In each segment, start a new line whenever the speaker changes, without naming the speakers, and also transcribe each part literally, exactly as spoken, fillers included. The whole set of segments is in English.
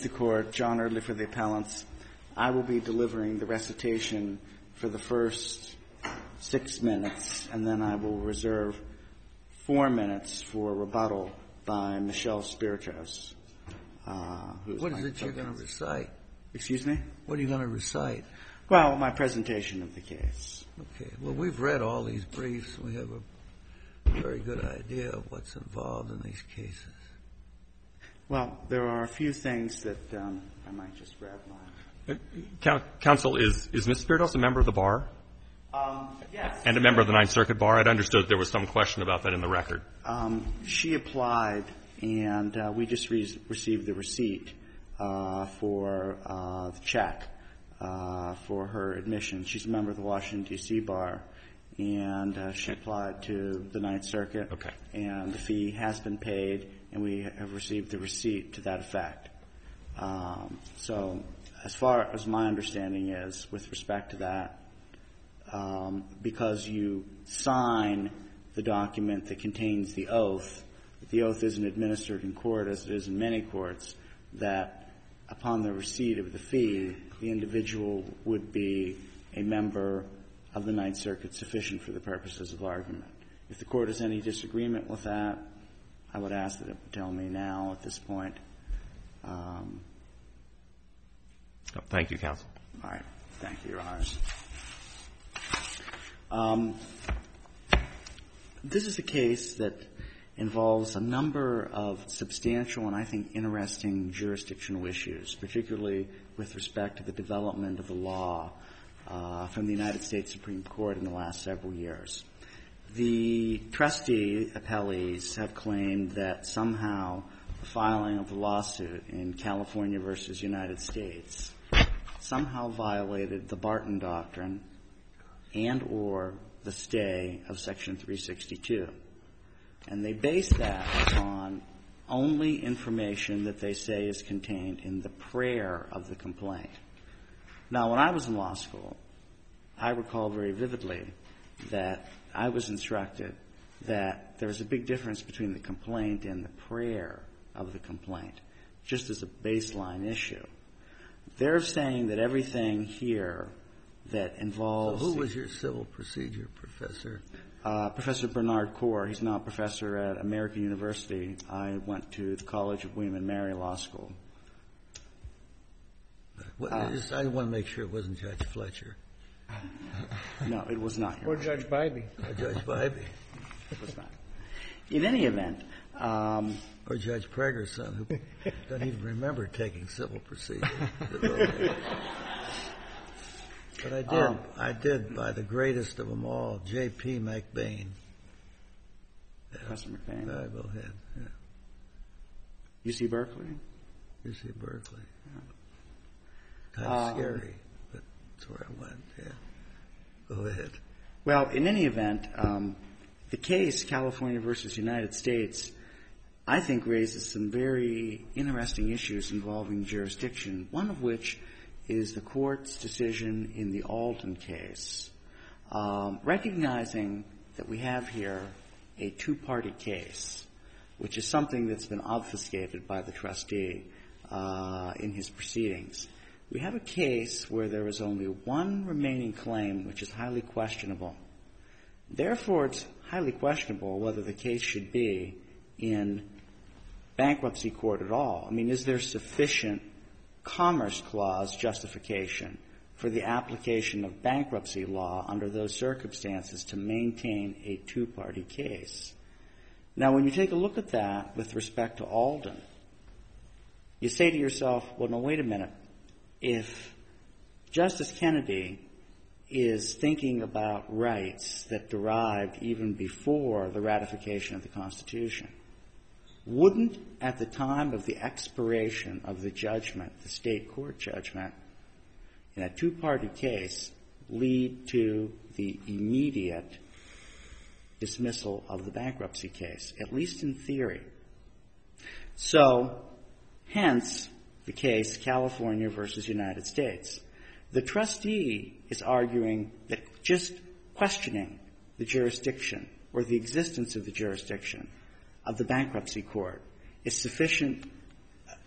the Court, John Eardley for the appellants. I will be delivering the recitation for the first six minutes, and then I will reserve four minutes for rebuttal by Michelle Spiritos. Uh, who is
what is it you're going to recite?
Excuse me?
What are you going to recite?
Well, my presentation of the case.
Okay. Well, we've read all these briefs. We have a very good idea of what's involved in these cases.
Well, there are a few things that um, I might just grab mine.
Uh, Counsel, is, is Miz Spiritos a member of the bar?
Um, yes.
And a member of the Ninth Circuit Bar? I'd understood there was some question about that in the record.
Um, she applied, and uh, we just re- received the receipt uh, for uh, the check uh, for her admission. She's a member of the Washington, D C Bar, and uh, she applied to the Ninth Circuit.
Okay. And
the fee has been paid, and we have received the receipt to that effect. Um, so as far as my understanding is, with respect to that, um, because you sign the document that contains the oath, the oath isn't administered in court as it is in many courts, that upon the receipt of the fee, the individual would be a member of the Ninth Circuit sufficient for the purposes of argument. If the Court has any disagreement with that, I would ask that it tell me now at this point. Um,
oh, thank you, Counsel.
All right. Thank you, Your Honors. Um, this is a case that involves a number of substantial and I think interesting jurisdictional issues, particularly with respect to the development of the law uh, from the United States Supreme Court in the last several years. The trustee appellees have claimed that somehow the filing of the lawsuit in California versus United States somehow violated the Barton Doctrine and or the stay of Section three sixty-two. And they base that on only information that they say is contained in the prayer of the complaint. Now, when I was in law school, I recall very vividly that I was instructed that there was a big difference between the complaint and the prayer of the complaint, just as a baseline issue. They're saying that everything here that involves...
So who was your civil procedure professor?
Uh, Professor Bernard Corr. He's now a professor at American University. I went to the College of William and Mary Law School.
What, uh, just, I want to make sure it wasn't Judge Fletcher.
No, it was not.
Or Judge Bybee.
Or Judge Bybee.
It was not. In any event... Um,
or Judge Pregerson, who doesn't even remember taking civil procedure. But I did, um, I did by the greatest of them all, J P McBain.
Professor yeah. McBain.
Uh, go ahead. Yeah.
U C Berkeley?
U C Berkeley. Yeah. Kind of um, scary, but that's where I went, yeah. Go ahead.
Well, in any event, um, the case, California versus United States, I think raises some very interesting issues involving jurisdiction, one of which is the Court's decision in the Alden case, um, recognizing that we have here a two-party case, which is something that's been obfuscated by the trustee uh, in his proceedings. We have a case where there is only one remaining claim, which is highly questionable. Therefore, it's highly questionable whether the case should be in bankruptcy court at all. I mean, is there sufficient Commerce Clause justification for the application of bankruptcy law under those circumstances to maintain a two-party case? Now, when you take a look at that with respect to Alden, you say to yourself, well, no, wait a minute. If Justice Kennedy is thinking about rights that derived even before the ratification of the Constitution, wouldn't, at the time of the expiration of the judgment, the state court judgment, in a two-party case, lead to the immediate dismissal of the bankruptcy case, at least in theory? So, hence, the case California versus United States. The trustee is arguing that just questioning the jurisdiction or the existence of the jurisdiction of the bankruptcy court is sufficient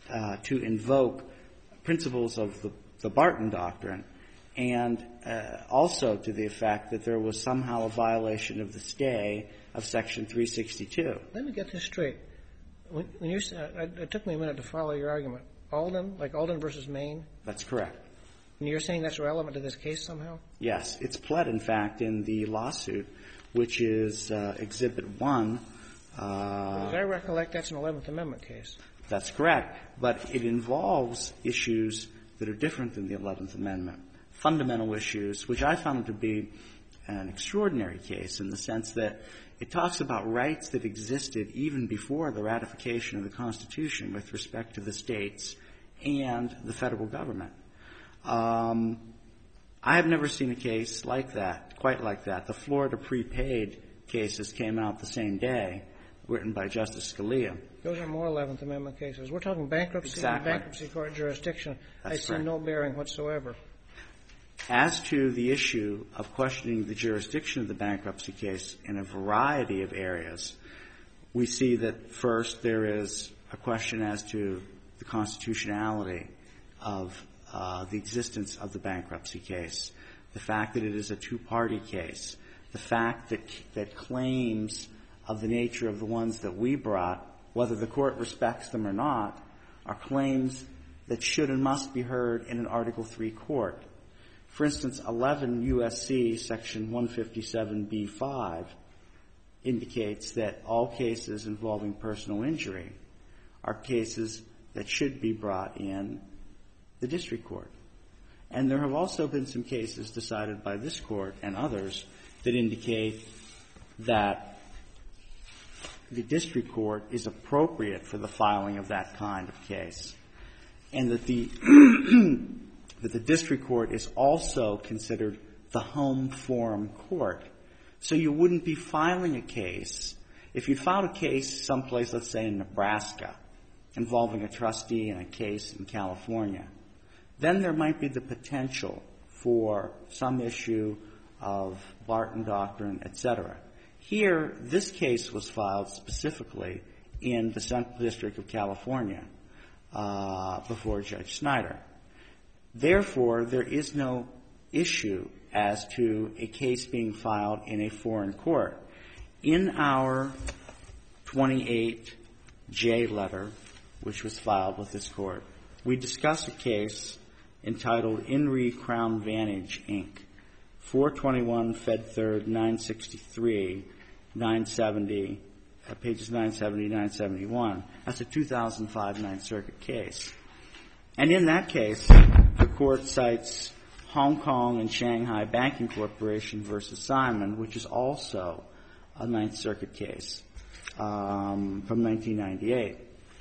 uh, to invoke principles of the, the Barton Doctrine, and uh, also to the effect that there was somehow a violation of the stay of Section three sixty-two.
Let me get this straight. When, when you're, uh, it took me a minute to follow your argument. Alden, like Alden versus Maine?
That's correct.
And you're saying that's relevant to this case somehow?
Yes. It's pled, in fact, in the lawsuit, which is uh, Exhibit one. Uh,
As I recollect, that's an eleventh Amendment case.
That's correct. But it involves issues that are different than the eleventh Amendment, fundamental issues, which I found to be an extraordinary case in the sense that it talks about rights that existed even before the ratification of the Constitution with respect to the states and the federal government. Um, I have never seen a case like that, quite like that. The Florida prepaid cases came out the same day, written by Justice Scalia.
Those are more eleventh Amendment cases. We're talking bankruptcy
Exactly.
and bankruptcy court jurisdiction.
That's
I see
correct.
no bearing whatsoever.
As to the issue of questioning the jurisdiction of the bankruptcy case in a variety of areas, we see that first there is a question as to the constitutionality of uh, the existence of the bankruptcy case, the fact that it is a two-party case, the fact that that claims of the nature of the ones that we brought, whether the court respects them or not, are claims that should and must be heard in an Article three court. For instance, eleven U S C Section one fifty-seven B five indicates that all cases involving personal injury are cases that should be brought in the district court. And there have also been some cases decided by this court and others that indicate that the district court is appropriate for the filing of that kind of case, and that the that the district court is also considered the home forum court. So you wouldn't be filing a case, if you filed a case someplace, let's say in Nebraska, involving a trustee in a case in California, then there might be the potential for some issue of Barton Doctrine, et cetera. Here, this case was filed specifically in the Central District of California uh, before Judge Snyder. Therefore, there is no issue as to a case being filed in a foreign court. In our twenty-eight J letter, which was filed with this court, we discuss a case entitled In Re Crown Vantage, Incorporated, four twenty-one Fed Third, nine sixty-three, nine seventy, uh, pages nine seventy, nine seventy-one. That's a two thousand five Ninth Circuit case. And in that case, the court cites Hong Kong and Shanghai Banking Corporation versus Simon, which is also a Ninth Circuit case um, from nineteen ninety-eight.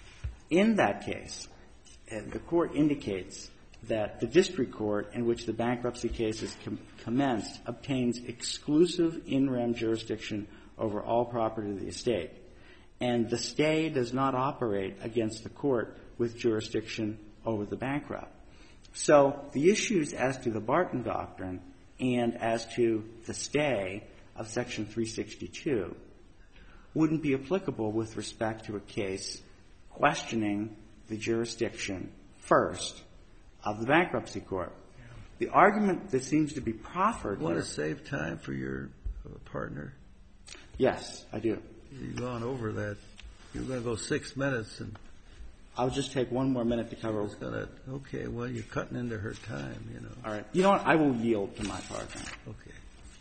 In that case, uh, the court indicates that the district court in which the bankruptcy case is com- commenced obtains exclusive in rem jurisdiction over all property of the estate, and the stay does not operate against the court with jurisdiction over the bankrupt. So the issues as to the Barton Doctrine and as to the stay of Section three sixty-two wouldn't be applicable with respect to a case questioning the jurisdiction first of the bankruptcy court. The argument that seems to be proffered.
You want
here,
to save time for your uh, partner?
Yes, I do.
You've gone over that. You're going to go six minutes, and
I'll just take one more minute to cover.
it's going to. Okay, well, you're cutting into her time, you know.
All right. You know what? I will yield to my partner.
Okay.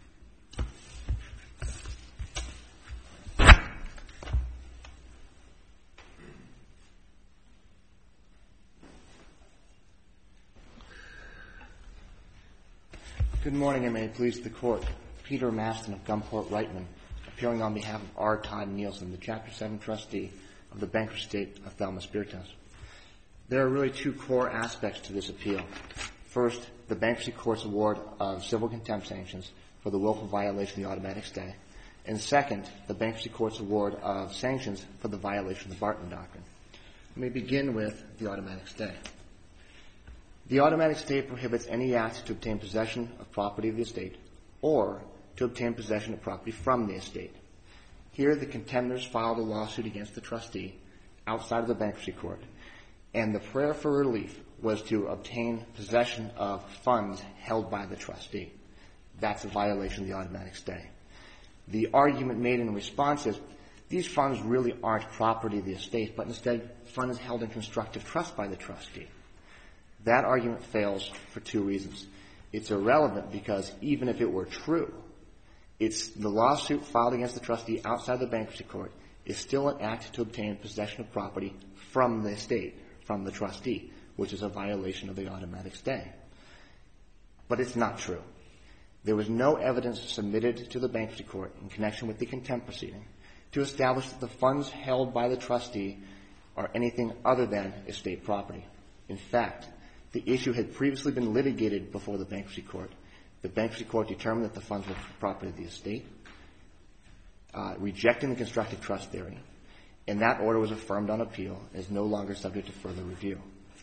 Good morning, and may it please the Court. Peter Maston of Gumport Reitman, appearing on behalf of R. Todd Nielsen, the Chapter seven trustee of the bankruptcy estate of Thelma Spiritus. There are really two core aspects to this appeal. First, the bankruptcy court's award of civil contempt sanctions for the willful violation of the automatic stay. And second, the bankruptcy court's award of sanctions for the violation of the Barton Doctrine. Let me begin with the automatic stay. The automatic stay prohibits any act to obtain possession of property of the estate or to obtain possession of property from the estate. Here, the contenders filed a lawsuit against the trustee outside of the bankruptcy court, and the prayer for relief was to obtain possession of funds held by the trustee. That's a violation of the automatic stay. The argument made in response is these funds really aren't property of the estate, but instead funds held in constructive trust by the trustee. That argument fails for two reasons. It's irrelevant because even if it were true, it's the lawsuit filed against the trustee outside the bankruptcy court is still an act to obtain possession of property from the estate, from the trustee, which is a violation of the automatic stay. But it's not true. There was no evidence submitted to the bankruptcy court in connection with the contempt proceeding to establish that the funds held by the trustee are anything other than estate property. In fact, the issue had previously been litigated before the bankruptcy court. The bankruptcy court determined that the funds were property of the estate, uh, rejecting the constructive trust theory, and that order was affirmed on appeal and is no longer subject to further review.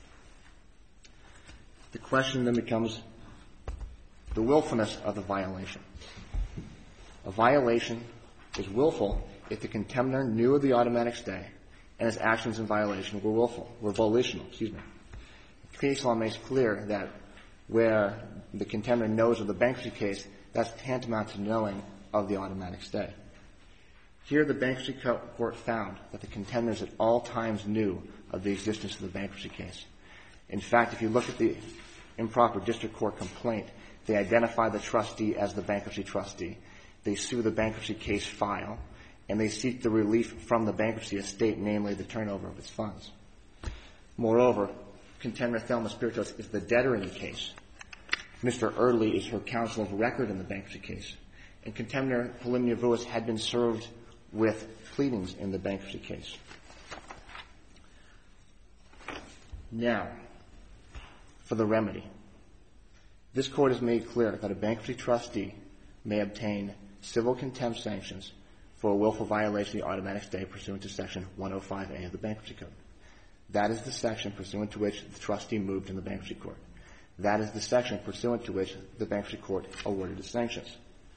The question then becomes the willfulness of the violation. A violation is willful if the contender knew of the automatic stay and his actions in violation were willful, were volitional, excuse me. Case law makes clear that where the contender knows of the bankruptcy case, that's tantamount to knowing of the automatic stay. Here, the bankruptcy court found that the contenders at all times knew of the existence of the bankruptcy case. In fact, if you look at the improper district court complaint, they identify the trustee as the bankruptcy trustee. They sue the bankruptcy case file, and they seek the relief from the bankruptcy estate, namely the turnover of its funds. Moreover, contender Thelma Spiritus is the debtor in the case. Mister Early is her counsel of record in the bankruptcy case. And contender Polymnia Vuis had been served with pleadings in the bankruptcy case. Now, for the remedy. This Court has made clear that a bankruptcy trustee may obtain civil contempt sanctions for a willful violation of the automatic stay pursuant to Section one oh five A of the Bankruptcy Code. That is the section pursuant to which the trustee moved in the bankruptcy court. That is the section pursuant to which the bankruptcy court awarded the sanctions.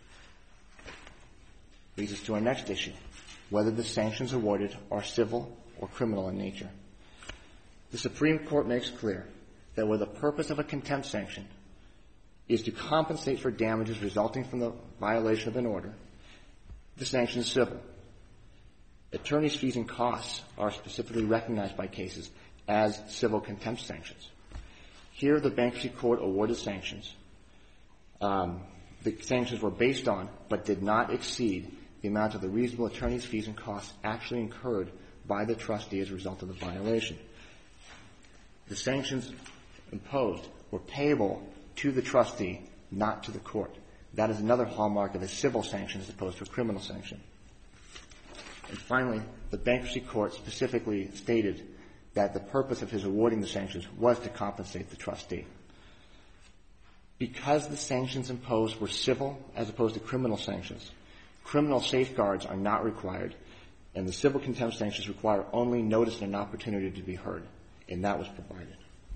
Leads us to our next issue, whether the sanctions awarded are civil or criminal in nature. The Supreme Court makes clear that where the purpose of a contempt sanction is to compensate for damages resulting from the violation of an order, the sanction is civil. Attorneys' fees and costs are specifically recognized by cases as civil contempt sanctions. Here, the bankruptcy court awarded sanctions. Um, the sanctions were based on, but did not exceed, the amount of the reasonable attorneys' fees and costs actually incurred by the trustee as a result of the violation. The sanctions imposed were payable to the trustee, not to the court. That is another hallmark of a civil sanction as opposed to a criminal sanction. And finally, the bankruptcy court specifically stated that the purpose of his awarding the sanctions was to compensate the trustee. Because the sanctions imposed were civil as opposed to criminal sanctions, criminal safeguards are not required, and the civil contempt sanctions require only notice and an opportunity to be heard, and that was provided.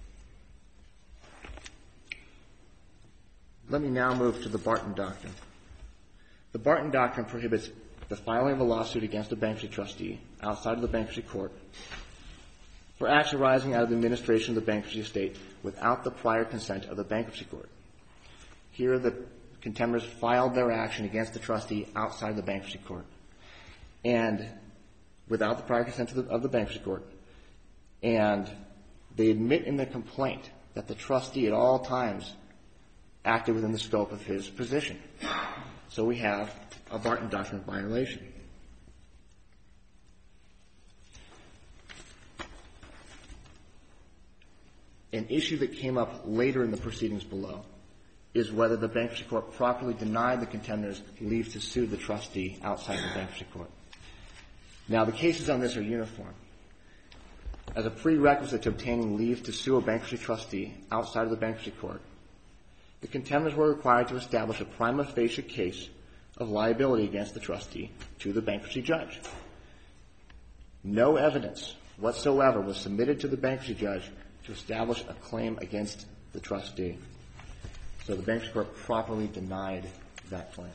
Let me now move to the Barton Doctrine. The Barton Doctrine prohibits the filing of a lawsuit against a bankruptcy trustee outside of the bankruptcy court for acts arising out of the administration of the bankruptcy estate without the prior consent of the bankruptcy court. Here, the contenders filed their action against the trustee outside the bankruptcy court, and without the prior consent of the, of the bankruptcy court, and they admit in the complaint that the trustee at all times acted within the scope of his position. So we have a Barton Doctrine violation. An issue that came up later in the proceedings below is whether the bankruptcy court properly denied the contenders leave to sue the trustee outside the bankruptcy court. Now, the cases on this are uniform. As a prerequisite to obtaining leave to sue a bankruptcy trustee outside of the bankruptcy court, the contenders were required to establish a prima facie case of liability against the trustee to the bankruptcy judge. No evidence whatsoever was submitted to the bankruptcy judge to establish a claim against the trustee. So the bankruptcy court properly denied that claim.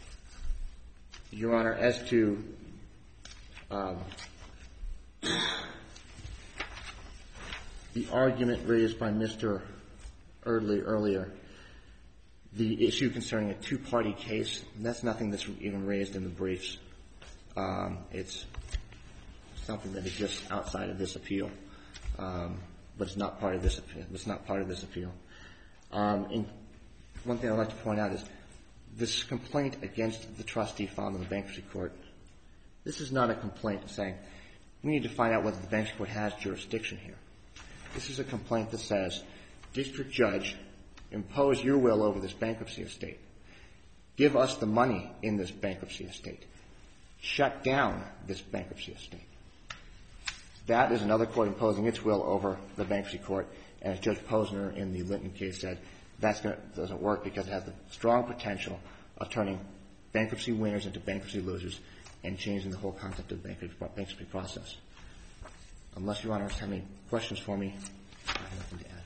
Your Honor, as to um, the argument raised by Mister Erdley earlier, the issue concerning a two-party case, that's nothing that's even raised in the briefs. Um, it's something that is just outside of this appeal, um, but it's not part of this appeal. It's not part of this appeal. Um, and one thing I'd like to point out is this complaint against the trustee filed in the bankruptcy court, this is not a complaint saying we need to find out whether the bankruptcy court has jurisdiction here. This is a complaint that says, district judge, impose your will over this bankruptcy estate. Give us the money in this bankruptcy estate. Shut down this bankruptcy estate. That is another court imposing its will over the bankruptcy court. And as Judge Posner in the Linton case said, that doesn't work because it has the strong potential of turning bankruptcy winners into bankruptcy losers and changing the whole concept of the bankruptcy process. Unless Your Honors have any questions for me, I have nothing to add.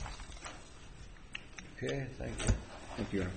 Okay, thank you.
Thank you, Your Honor.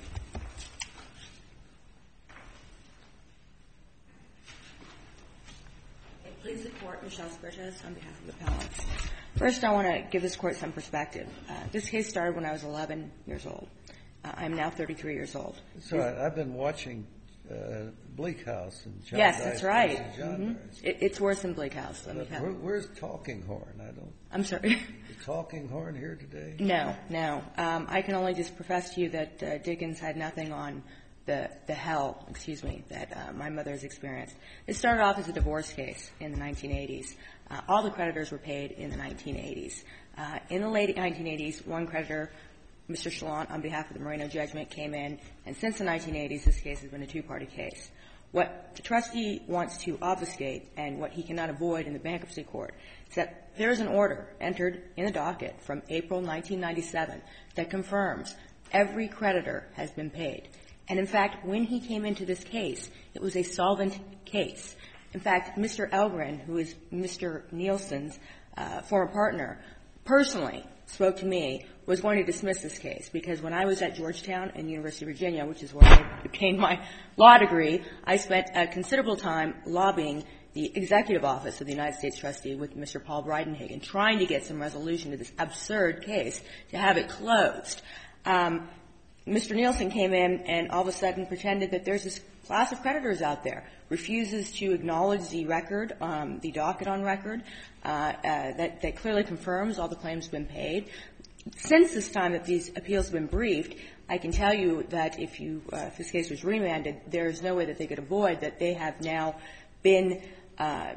Please support Michelle Spurgeon on behalf of the appellants. First, I want to give this Court some perspective. Uh, this case started when I was eleven years old. Uh, I'm now thirty-three years old.
That's right. I've been watching uh, Bleak House and John
Yes,
Dice
that's right.
versus John
Mm-hmm.
Dice.
It, it's worse than Bleak House. Let me
But
tell
where,
you.
where's Talking Horn? I don't.
I'm sorry.
Is Talking Horn here today?
No, no. Um, I can only just profess to you that uh, Dickens had nothing on the the hell, excuse me, that uh, my mother has experienced. It started off as a divorce case in the nineteen eighties. Uh, all the creditors were paid in the nineteen eighties. Uh, in the late nineteen eighties, one creditor, Mister Chalant, on behalf of the Moreno judgment, came in, and since the nineteen eighties, this case has been a two-party case. What the trustee wants to obfuscate and what he cannot avoid in the bankruptcy court is that there is an order entered in the docket from April nineteen ninety-seven that confirms every creditor has been paid. And in fact, when he came into this case, it was a solvent case. In fact, Mister Elgren, who is Mister Nielsen's uh, former partner, personally spoke to me, was going to dismiss this case because when I was at Georgetown and University of Virginia, which is where I obtained my law degree, I spent a considerable time lobbying the executive office of the United States trustee with Mister Paul Breidenhagen, trying to get some resolution to this absurd case to have it closed. Um, Mister Nielsen came in and all of a sudden pretended that there's this class of creditors out there, refuses to acknowledge the record, um, the docket on record, uh, uh, that, that clearly confirms all the claims have been paid. Since this time that these appeals have been briefed, I can tell you that if you, uh, if this case was remanded, there is no way that they could avoid that they have now been, uh,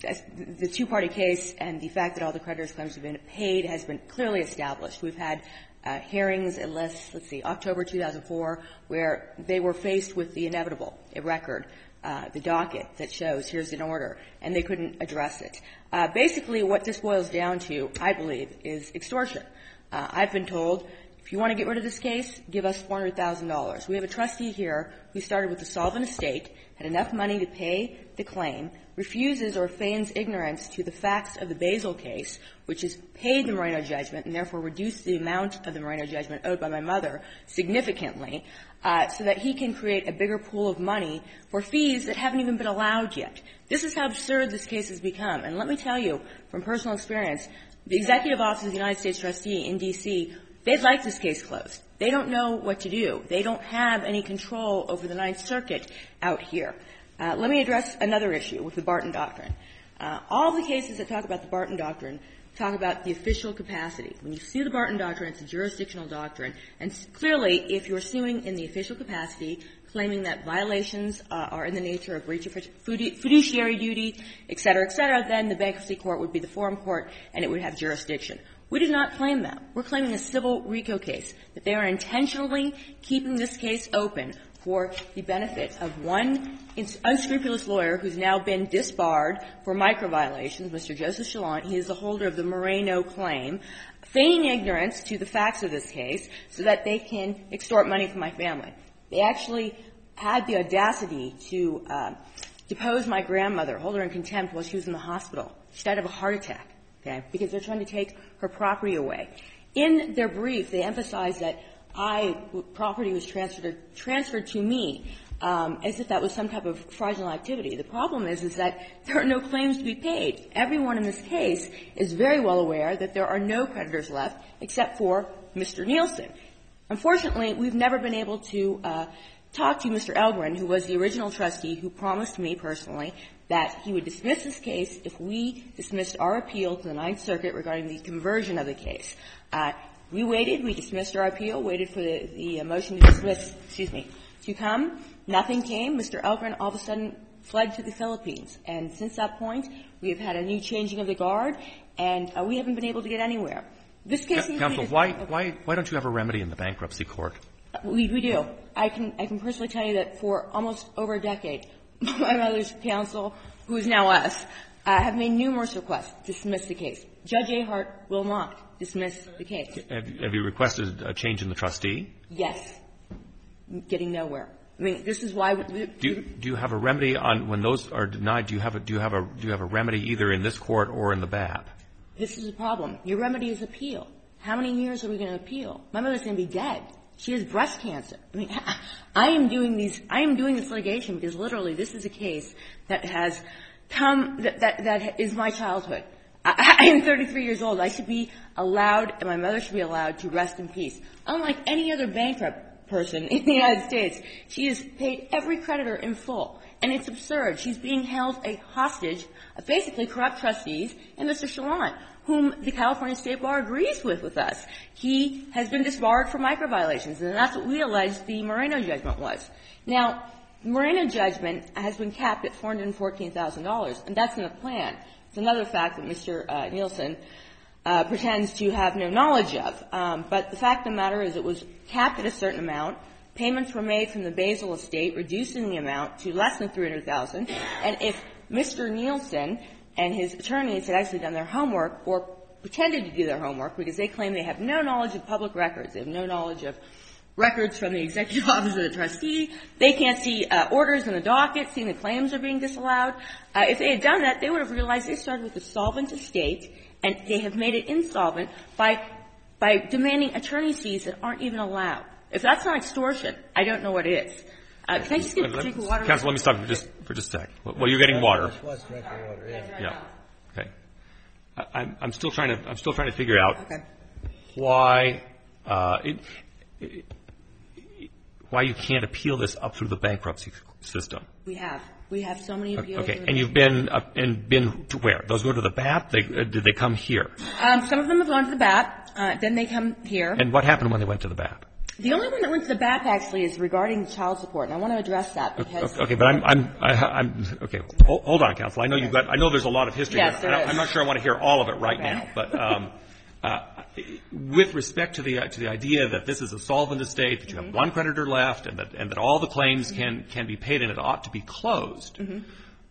the two-party case and the fact that all the creditors' claims have been paid has been clearly established. We've had Uh, hearings, unless, let's see, October two thousand four, where they were faced with the inevitable, a record, uh, the docket that shows here's an order, and they couldn't address it. Uh, basically, what this boils down to, I believe, is extortion. Uh, I've been told, if you want to get rid of this case, give us four hundred thousand dollars. We have a trustee here who started with a solvent estate, had enough money to pay the claim, refuses or feigns ignorance to the facts of the Basil case, which has paid the Moreno judgment and therefore reduced the amount of the Moreno judgment owed by my mother significantly, uh, so that he can create a bigger pool of money for fees that haven't even been allowed yet. This is how absurd this case has become. And let me tell you, from personal experience, the Executive Office of the United States Trustee in D C, they'd like this case closed. They don't know what to do. They don't have any control over the Ninth Circuit out here. Uh, let me address another issue with the Barton Doctrine. Uh, all the cases that talk about the Barton Doctrine talk about the official capacity. When you sue the Barton Doctrine, it's a jurisdictional doctrine. And clearly, if you're suing in the official capacity, claiming that violations uh, are in the nature of breach of fiduciary duty, et cetera, et cetera, then the bankruptcy court would be the forum court and it would have jurisdiction. We did not claim that. We're claiming a civil RICO case, that they are intentionally keeping this case open for the benefit of one unscrupulous lawyer who's now been disbarred for micro-violations, Mister Joseph Chalant. He is the holder of the Moreno claim, feigning ignorance to the facts of this case so that they can extort money from my family. They actually had the audacity to uh, depose my grandmother, hold her in contempt while she was in the hospital. She died of a heart attack, okay, because they're trying to take her property away. In their brief, they emphasize that I property was transferred transferred to me um, as if that was some type of fraudulent activity. The problem is, is that there are no claims to be paid. Everyone in this case is very well aware that there are no creditors left except for Mister Nielsen. Unfortunately, we've never been able to uh, talk to Mister Elgren, who was the original trustee who promised me personally that he would dismiss this case if we dismissed our appeal to the Ninth Circuit regarding the conversion of the case. Uh, we waited. We dismissed our appeal, waited for the, the motion to dismiss, excuse me, to come. Nothing came. Mister Elgren all of a sudden fled to the Philippines. And since that point, we have had a new changing of the guard, and uh, we haven't been able to get anywhere. This case needs
Counsel,
to be
why, why, why don't you have a remedy in the bankruptcy court?
We, we do. I can, I can personally tell you that for almost over a decade, my mother's counsel, who is now us, uh, have made numerous requests to dismiss the case. Judge Ahart will not dismiss the case.
Have, have you requested a change in the trustee?
Yes. Getting nowhere. I mean, this is why. We,
do, you, do you have a remedy on when those are denied? Do you have a do you have a do you have a remedy either in this court or in the B A P?
This is a problem. Your remedy is appeal. How many years are we going to appeal? My mother's going to be dead. She has breast cancer. I mean, I am doing these. I am doing this litigation because literally this is a case that has come that that, that is my childhood. I, I am thirty-three years old. I should be allowed, and my mother should be allowed to rest in peace. Unlike any other bankrupt person in the United States, she has paid every creditor in full, and it's absurd. She's being held a hostage of basically corrupt trustees and Mister Chalant, whom the California State Bar agrees with with us. He has been disbarred for micro violations, and that's what we allege the Moreno judgment was. Now, the Moreno judgment has been capped at four hundred fourteen thousand dollars, and that's in the plan. It's another fact that Mister Uh, Nielsen uh, pretends to have no knowledge of. Um, but the fact of the matter is it was capped at a certain amount. Payments were made from the Basel estate, reducing the amount to less than three hundred thousand dollars. And if Mister Nielsen and his attorneys had actually done their homework or pretended to do their homework because they claim they have no knowledge of public records, they have no knowledge of records from the executive office of the trustee, they can't see uh, orders in the docket, seeing the claims are being disallowed. Uh, if they had done that, they would have realized they started with a solvent estate, and they have made it insolvent by by demanding attorney's fees that aren't even allowed. If that's not extortion, I don't know what is. Uh, can I just get a drink of water?
Counsel, let me stop you for just, for just a sec. Well, you're getting water.
Was drinking water, yeah.
Yeah. Okay. I, I'm, I'm still trying to, I'm still trying to figure out
Okay.
why, uh, it, it, why you can't appeal this up through the bankruptcy system.
We have. We have so many appeals.
Okay. And you've been, uh, and been to where? Those go to the B A P? They, uh, did they come here?
Um, some of them have gone to the B A P. Uh, then they come here.
And what happened when they went to the B A P?
The only one that went to the B A P actually is regarding child support, and I want to address that because.
Okay, but I'm, I'm, I, I'm, okay. Hold, hold on, counsel. I know you've got, I know there's a lot of history.
Yes,
here.
there
I,
is.
I'm not sure I want to hear all of it right
Okay.
now, but, um, uh, with respect to the, to the idea that this is a solvent estate, that you have
Mm-hmm.
one creditor left, and that, and that all the claims can, can be paid and it ought to be closed.
Mm-hmm.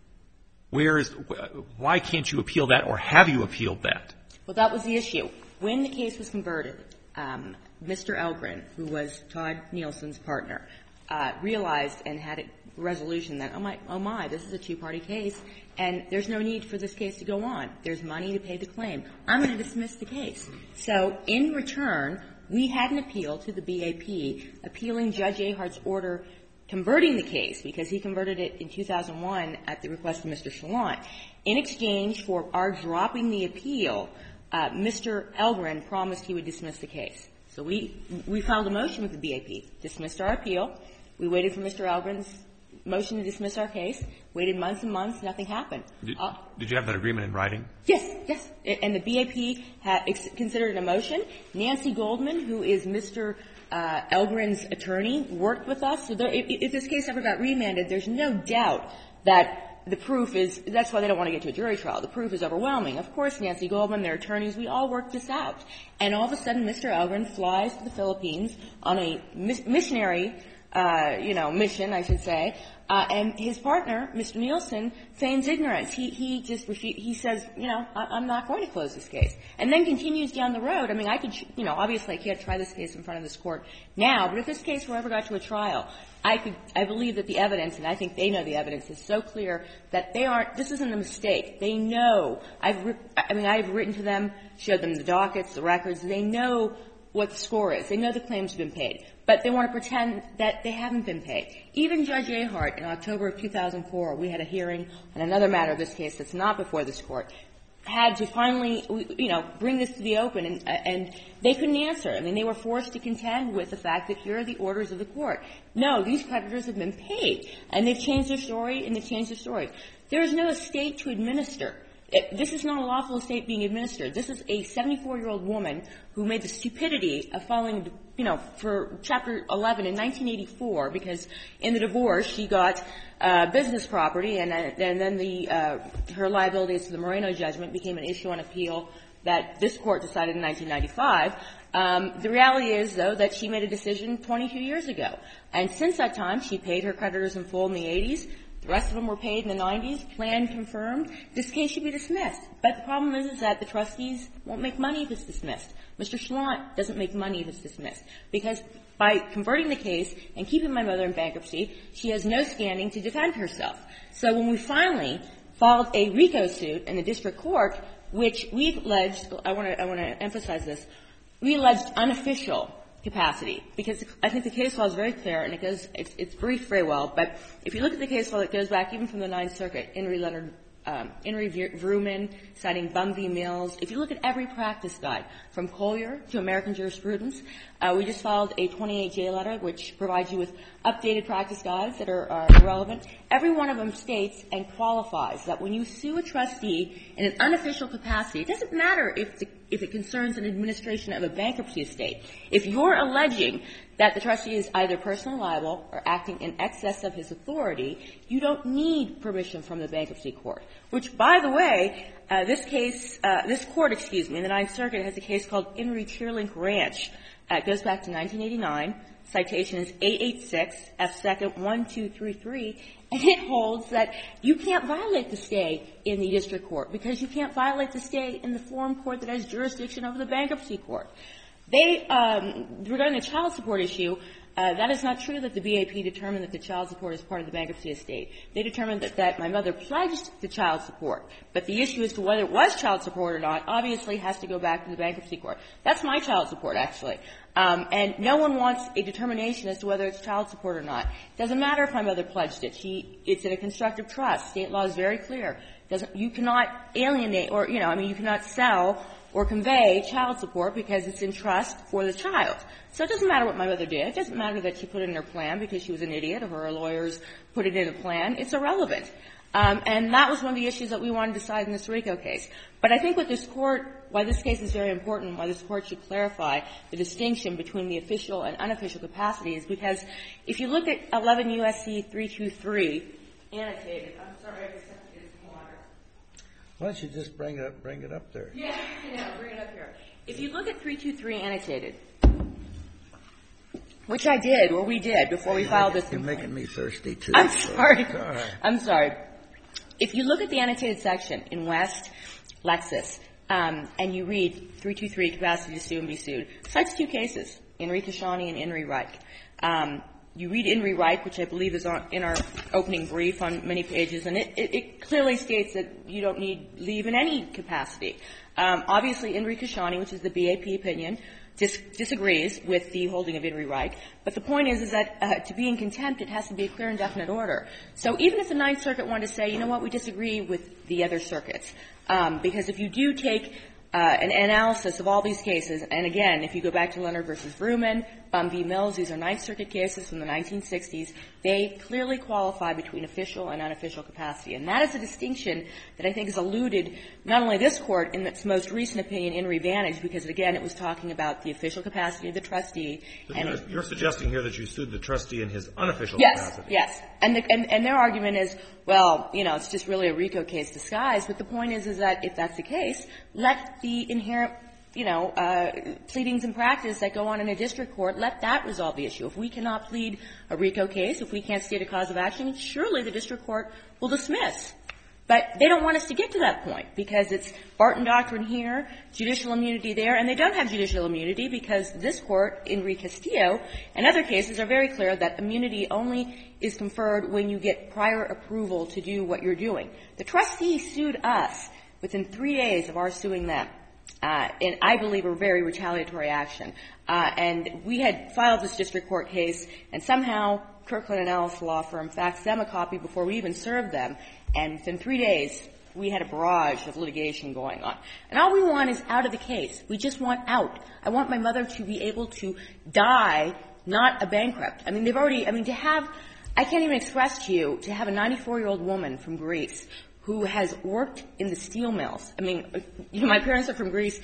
Where is, why can't you appeal that, or have you appealed that?
Well, that was the issue. When the case was converted, um, Mister Elgren, who was Todd Nielsen's partner, uh, realized and had a resolution that, oh my, oh my, this is a two-party case, and there's no need for this case to go on. There's money to pay the claim. I'm going to dismiss the case. So in return, we had an appeal to the B A P, appealing Judge Ahart's order converting the case, because he converted it in two thousand one at the request of Mister Chalant. In exchange for our dropping the appeal, uh, Mister Elgren promised he would dismiss the case. So we we filed a motion with the B A P, dismissed our appeal. We waited for Mister Elgren's motion to dismiss our case, waited months and months, nothing happened.
Did,
Uh,
did you have that agreement in writing?
Yes, yes. And the B A P had ex- considered a motion. Nancy Goldman, who is Mister Uh, Elgren's attorney, worked with us. So there, if, if this case ever got remanded, there's no doubt that the proof is, that's why they don't want to get to a jury trial. The proof is overwhelming. Of course, Nancy Goldman, their attorneys, we all worked this out. And all of a sudden, Mister Elgren flies to the Philippines on a mis- missionary, uh, you know, mission, I should say, Uh, and his partner, Mister Nielsen, feigns ignorance. He he just refu- he says, you know, I, I'm not going to close this case, and then continues down the road. I mean, I could, you know, obviously I can't try this case in front of this court now, but if this case were ever got to a trial, I could, I believe that the evidence, and I think they know the evidence, is so clear that they aren't. This isn't a mistake. They know. I've, I mean, I've written to them, showed them the dockets, the records. They know what the score is. They know the claims have been paid. But they want to pretend that they haven't been paid. Even Judge Ahart, in October of two thousand four, we had a hearing on another matter of this case that's not before this Court, had to finally, you know, bring this to the open, and, and they couldn't answer. I mean, they were forced to contend with the fact that here are the orders of the Court. No, these creditors have been paid, and they've changed their story, and they've changed their story. There is no estate to administer. This is not a lawful estate being administered. This is a seventy-four-year-old woman who made the stupidity of filing, you know, for Chapter eleven in nineteen eighty-four, because in the divorce she got uh, business property, and, and then the uh, her liabilities to the Moreno judgment became an issue on appeal that this Court decided in nineteen ninety-five. Um, the reality is, though, that she made a decision twenty-two years ago. And since that time, she paid her creditors in full in the eighties. The rest of them were paid in the nineties, plan confirmed. This case should be dismissed. But the problem is, is that the trustees won't make money if it's dismissed. Mister Schlant doesn't make money if it's dismissed, because by converting the case and keeping my mother in bankruptcy, she has no standing to defend herself. So when we finally filed a RICO suit in the district court, which we've alleged, I want to I want to emphasize this, we alleged unofficial capacity, because I think the case law is very clear, and it goes, it's, it's briefed very well, but if you look at the case law, it goes back even from the Ninth Circuit, Henry Leonard, um, Henry Vrooman, citing Bum v. Mills. If you look at every practice guide, from Collier to American jurisprudence, uh, we just filed a twenty-eight J letter, which provides you with updated practice guides that are uh, relevant. Every one of them states and qualifies that when you sue a trustee in an unofficial capacity, it doesn't matter if the if it concerns an administration of a bankruptcy estate. If you're alleging that the trustee is either personally liable or acting in excess of his authority, you don't need permission from the bankruptcy court, which, by the way, uh, this case, uh, this court, excuse me, in the Ninth Circuit has a case called Henry Tearlink Ranch. Uh, it goes back to nineteen eighty-nine. Citation is eight eighty-six, F second one two three three, and it holds that you can't violate the stay in the district court because you can't violate the stay in the forum court that has jurisdiction over the bankruptcy court. They, um, regarding the child support issue, uh, that is not true that the B A P determined that the child support is part of the bankruptcy estate. They determined that, that my mother pledged the child support, but the issue as to whether it was child support or not obviously has to go back to the bankruptcy court. That's my child support, actually. Um, and no one wants a determination as to whether it's child support or not. It doesn't matter if my mother pledged it. She, it's in a constructive trust. State law is very clear. Doesn't, you cannot alienate or, you know, I mean, you cannot sell or convey child support because it's in trust for the child. So it doesn't matter what my mother did. It doesn't matter that she put it in her plan because she was an idiot or her lawyers put it in a plan. It's irrelevant. Um, and that was one of the issues that we wanted to decide in this RICO case. But I think what this Court, why this case is very important, why this Court should clarify the distinction between the official and unofficial capacity is because if you look at eleven U S C three twenty-three, annotated, I'm sorry, I just have to get some water.
Why don't you just bring it up, bring it up there?
Yeah, I know, bring it up here. If you look at three twenty-three annotated, which I did, or we did, before we filed this
You're
complaint.
making me thirsty, too.
I'm sorry.
All right.
I'm sorry. If you look at the annotated section in West Lexis, um, and you read three twenty-three, capacity to sue and be sued, it cites two cases, Enri Kashani and Enri Reich. Um, you read Enri Reich, which I believe is on, in our opening brief on many pages, and it, it, it clearly states that you don't need leave in any capacity. Um, obviously, Enri Kashani, which is the B A P opinion, dis- disagrees with the holding of Enri Reich. But the point is, is that uh, to be in contempt, it has to be a clear and definite order. So even if the Ninth Circuit wanted to say, you know what, we disagree with the other circuits, um, because if you do take uh, an analysis of all these cases, and again, if you go back to Leonard versus Vrooman, Bum v. Mills, these are Ninth Circuit cases from the nineteen sixties, they clearly qualify between official and unofficial capacity. And that is a distinction that I think is eluded not only this Court in its most recent opinion, Enri Vantage, because, again, it was talking about the official capacity of the trustee.
But
and
you're,
it,
you're suggesting here that you sued the trustee in his unofficial
yes,
capacity.
Yes, And, the, and, and their argument is, well, you know, it's just really a RICO case disguised. But the point is, is that if that's the case, let the inherent you know, uh, pleadings in practice that go on in a district court, let that resolve the issue. If we cannot plead a RICO case, if we can't state a cause of action, surely the district court will dismiss. But they don't want us to get to that point because it's Barton Doctrine here, judicial immunity there, and they don't have judicial immunity because this Court, Enri Castillo, and other cases are very clear that immunity only is conferred when you get prior approval to do what you're doing. The trustee sued us within three days of our suing them. uh, and I believe a very retaliatory action. Uh, and we had filed this district court case, and somehow Kirkland and Ellis law firm faxed them a copy before we even served them, and within three days, we had a barrage of litigation going on. And all we want is out of the case. We just want out. I want my mother to be able to die, not a bankrupt. I mean, they've already, I mean, to have, I can't even express to you, to have a ninety-four-year-old woman from Greece who has worked in the steel mills. I mean, you know, my parents are from Greece,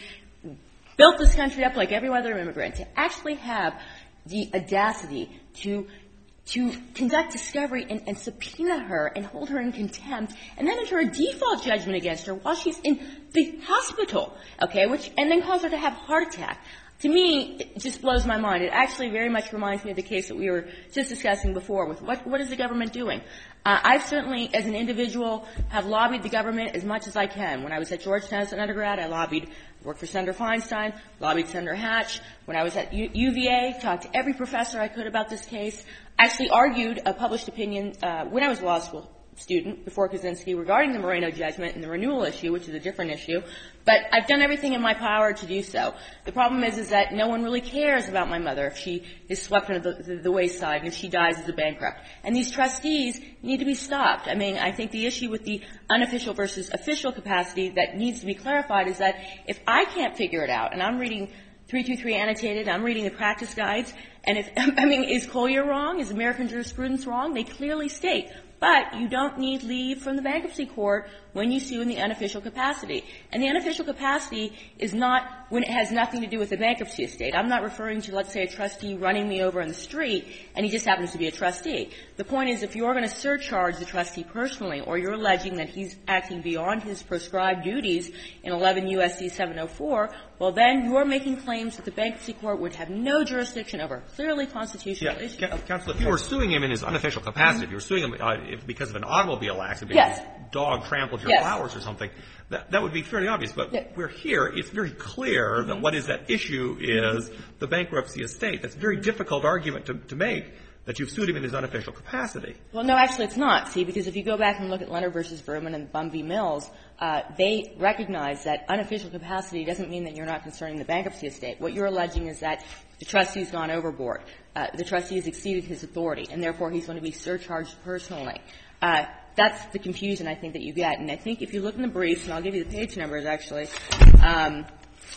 built this country up like every other immigrant, to actually have the audacity to to conduct discovery and, and subpoena her and hold her in contempt and then enter a default judgment against her while she's in the hospital, okay, which, and then cause her to have a heart attack. To me, it just blows my mind. It actually very much reminds me of the case that we were just discussing before with what, what is the government doing? Uh, I've certainly, as an individual, have lobbied the government as much as I can. When I was at Georgetown as an undergrad, I lobbied, worked for Senator Feinstein, lobbied Senator Hatch. When I was at U- UVA, talked to every professor I could about this case. Actually argued a published opinion uh, when I was a law school student before Kaczynski regarding the Moreno judgment and the renewal issue, which is a different issue. But I've done everything in my power to do so. The problem is, is that no one really cares about my mother if she is swept under the, the, the wayside and if she dies as a bankrupt. And these trustees need to be stopped. I mean, I think the issue with the unofficial versus official capacity that needs to be clarified is that if I can't figure it out, and I'm reading three two three annotated, I'm reading the practice guides, and if, I mean, is Collier wrong? Is American jurisprudence wrong? They clearly state, but you don't need leave from the bankruptcy court when you sue in the unofficial capacity. And the unofficial capacity is not when it has nothing to do with the bankruptcy estate. I'm not referring to, let's say, a trustee running me over in the street and he just happens to be a trustee. The point is, if you're going to surcharge the trustee personally or you're alleging that he's acting beyond his prescribed duties in eleven U S C seven oh four, well, then you're making claims that the bankruptcy court would have no jurisdiction over a clearly constitutional
yeah.
issue.
Ca- Counsel, if you were suing him in his unofficial capacity, mm-hmm. if you were suing him uh, if because of an automobile accident,
yes.
because his dog trampled your
yes.
flowers or something, that, that would be fairly obvious. But
yeah.
we're here. It's very clear mm-hmm. that what is at issue is the bankruptcy estate. That's a very difficult argument to, to make, that you've sued him in his unofficial capacity.
Well, no, actually it's not, see, because if you go back and look at Leonard versus Berman and Bum v. Mills, uh, they recognize that unofficial capacity doesn't mean that you're not concerning the bankruptcy estate. What you're alleging is that the trustee's gone overboard. Uh, the trustee has exceeded his authority, and therefore he's going to be surcharged personally. Uh, that's the confusion, I think, that you get. And I think if you look in the briefs, and I'll give you the page numbers, actually, um,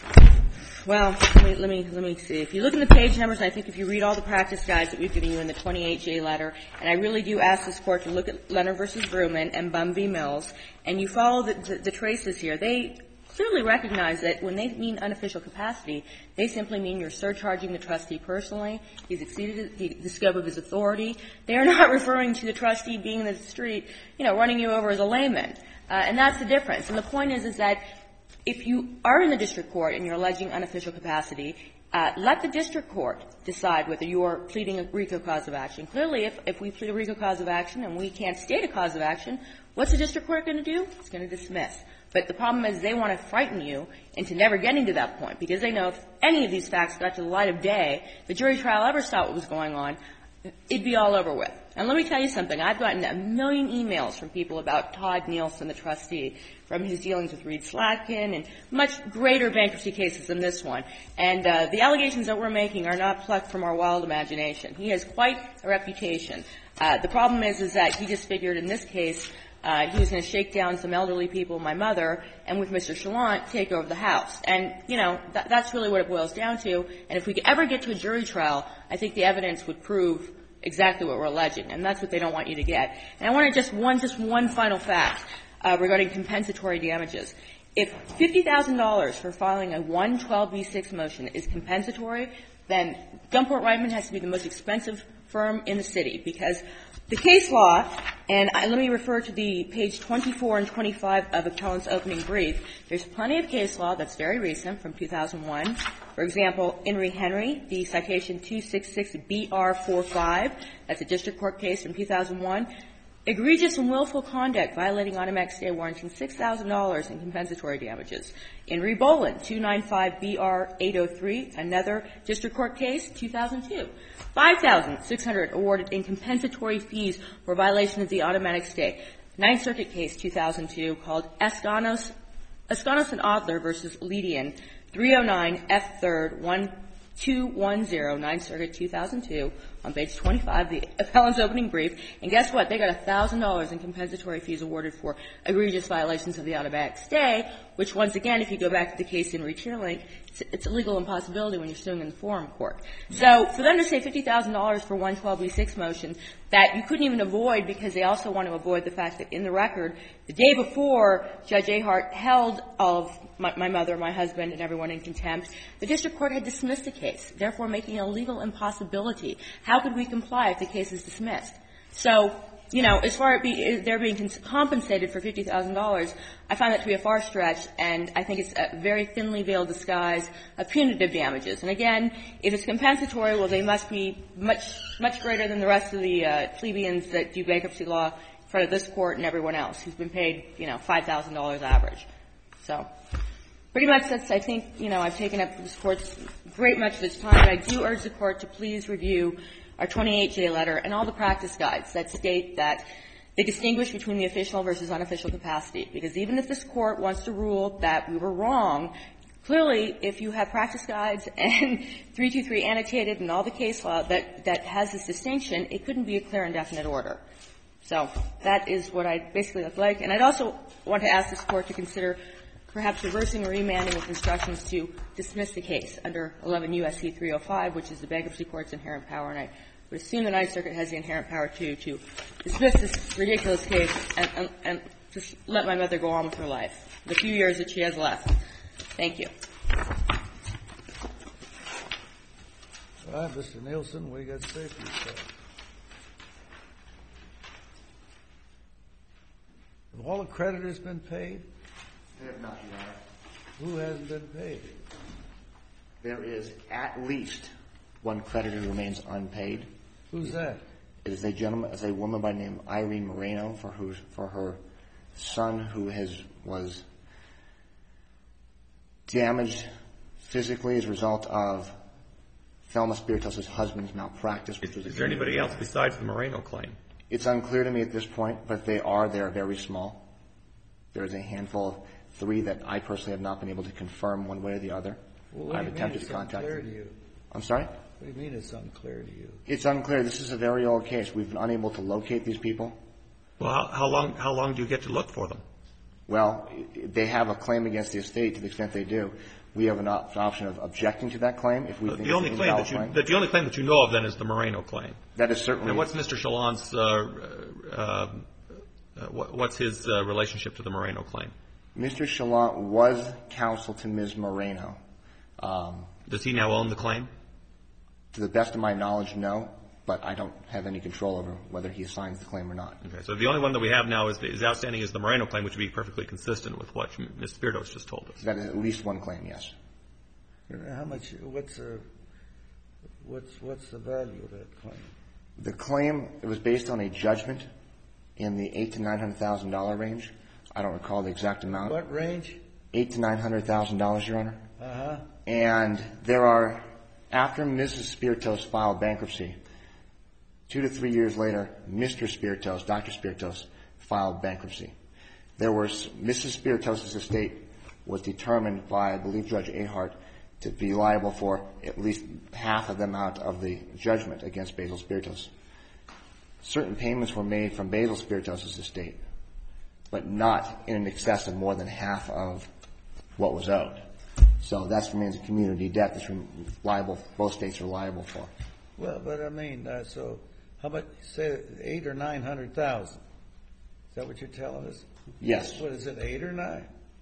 well, let me, let me, let me see. If you look in the page numbers, I think if you read all the practice guides that we've given you in the twenty-eight J letter, and I really do ask this Court to look at Leonard versus Berman and Bum v. Mills, and you follow the, the, the traces here, they clearly recognize that when they mean unofficial capacity, they simply mean you're surcharging the trustee personally. He's exceeded the, the scope of his authority. They are not referring to the trustee being in the street, you know, running you over as a layman. Uh, and that's the difference. And the point is, is that if you are in the district court and you're alleging unofficial capacity, uh, let the district court decide whether you are pleading a RICO cause of action. Clearly, if, if we plead a RICO cause of action and we can't state a cause of action, what's the district court going to do? It's going to dismiss. But the problem is they want to frighten you into never getting to that point, because they know if any of these facts got to the light of day, the jury trial ever saw what was going on, it'd be all over with. And let me tell you something. I've gotten a million emails from people about Todd Nielsen, the trustee, from his dealings with Reed Slatkin and much greater bankruptcy cases than this one. And uh, the allegations that we're making are not plucked from our wild imagination. He has quite a reputation. Uh, the problem is, is that he just figured in this case uh, he was going to shake down some elderly people, my mother, and with Mister Chalant, take over the house. And, you know, th- that's really what it boils down to. And if we could ever get to a jury trial, I think the evidence would prove exactly what we're alleging, and that's what they don't want you to get. And I want to just one, just one final fact uh, regarding compensatory damages. If fifty thousand dollars for filing a one twelve B six motion is compensatory, then Gumport Reitman has to be the most expensive firm in the city, because the case law, and I, let me refer to the page twenty-four and twenty-five of Appellant's opening brief. There's plenty of case law that's very recent from two thousand one. For example, Henry Henry, the citation two sixty-six B R forty-five, that's a district court case from two thousand one. Egregious and willful conduct violating automatic stay warranting six thousand dollars in compensatory damages. In Reboland, two ninety-five B R eight oh three, another district court case, two thousand two. five thousand six hundred dollars awarded in compensatory fees for violation of the automatic stay. Ninth Circuit case, two thousand two, called Escanos Asconis and Adler versus Ledian, three oh nine F third one two one zero, Ninth Circuit, two thousand two, on page twenty-five of the appellant's opening brief. And guess what? They got one thousand dollars in compensatory fees awarded for egregious violations of the out-of-back stay, which, once again, if you go back to the case in Reach-Link, it's, it's a legal impossibility when you're suing in the forum court. So for them to say fifty thousand dollars for one twelve B six motion that you couldn't even avoid because they also want to avoid the fact that in the record, the day before Judge Ahart held all of my, my mother, my husband, and everyone in contempt, the district court had dismissed the case, therefore making a legal impossibility. How could we comply if the case is dismissed? So, you know, as far as be, they're being compensated for fifty thousand dollars, I find that to be a far stretch, and I think it's a very thinly veiled disguise of punitive damages. And again, if it's compensatory, well, they must be much, much greater than the rest of the uh, plebeians that do bankruptcy law in front of this court and everyone else who's been paid, you know, five thousand dollars average. So, pretty much that's, I think, you know, I've taken up this court's great much of its time. And I do urge the court to please review our twenty-eight J letter and all the practice guides that state that they distinguish between the official versus unofficial capacity. Because even if this court wants to rule that we were wrong, clearly if you have practice guides and three two three annotated and all the case law that, that has this distinction, it couldn't be a clear and definite order. So that is what I basically look like. And I'd also want to ask this court to consider perhaps reversing or remanding with instructions to dismiss the case under eleven U S C three oh five, which is the bankruptcy court's inherent power. And I would assume the Ninth Circuit has the inherent power, too, to dismiss this ridiculous case and, and, and just let my mother go on with her life, the few years that she has left. Thank you.
All right, Mister Nielsen, what do you got to say for yourself? Have all the creditors been paid?
They have not, Your Honor.
Who hasn't been paid?
There is at least one creditor who remains unpaid.
Who's that?
It is a gentleman, is a woman by the name of Irene Moreno for who, for her son who has was damaged physically as a result of Thelma Spiritos' husband's malpractice. Which was
is there anybody else besides the Moreno claim?
It's unclear to me at this point, but they are. They are very small. There is a handful of three that I personally have not been able to confirm one way or the other.
Well,
I've attempted to contact
unclear
them.
To you?
I'm sorry?
What do you mean it's unclear to you?
It's unclear. This is a very old case. We've been unable to locate these people.
Well, how, how long how long do you get to look for them?
Well, they have a claim against the estate to the extent they do. We have an op- option of objecting to that claim if we
Uh,
think
the only
it's an
claim
invalid
that you
claim.
that the only claim that you know of then is the Moreno claim.
That is certainly.
And what's Mister Shalon's uh, uh, uh, what, what's his uh, relationship to the Moreno claim?
Mister Shalon was counsel to Miz Moreno. Um,
Does he now own the claim?
to the best of my knowledge, no, but I don't have any control over whether he assigns the claim or not.
Okay, so the only one that we have now is, the, is outstanding is the Moreno claim, which would be perfectly consistent with what Miz Spiritos just told us.
That is at least one claim, yes.
How much? What's the what's what's the value of that claim?
The claim it was based on a judgment in the eight to nine hundred thousand dollar range. I don't recall the exact amount.
What range?
Eight to nine hundred thousand dollars, Your Honor.
Uh huh.
And there are, after Missus Spiritos filed bankruptcy, two to three years later, Mister Spiritos, Doctor Spiritos, filed bankruptcy. There was Missus Spiritos' estate was determined by, I believe, Judge Ahart to be liable for at least half of the amount of the judgment against Basil Spiritos. Certain payments were made from Basil Spiritos' estate, but not in excess of more than half of what was owed. So that remains a community debt that's liable, both states are liable for.
Well, but I mean, uh, so how about say eight or nine hundred thousand? Is that what you're telling us?
Yes.
What is it, eight or nine?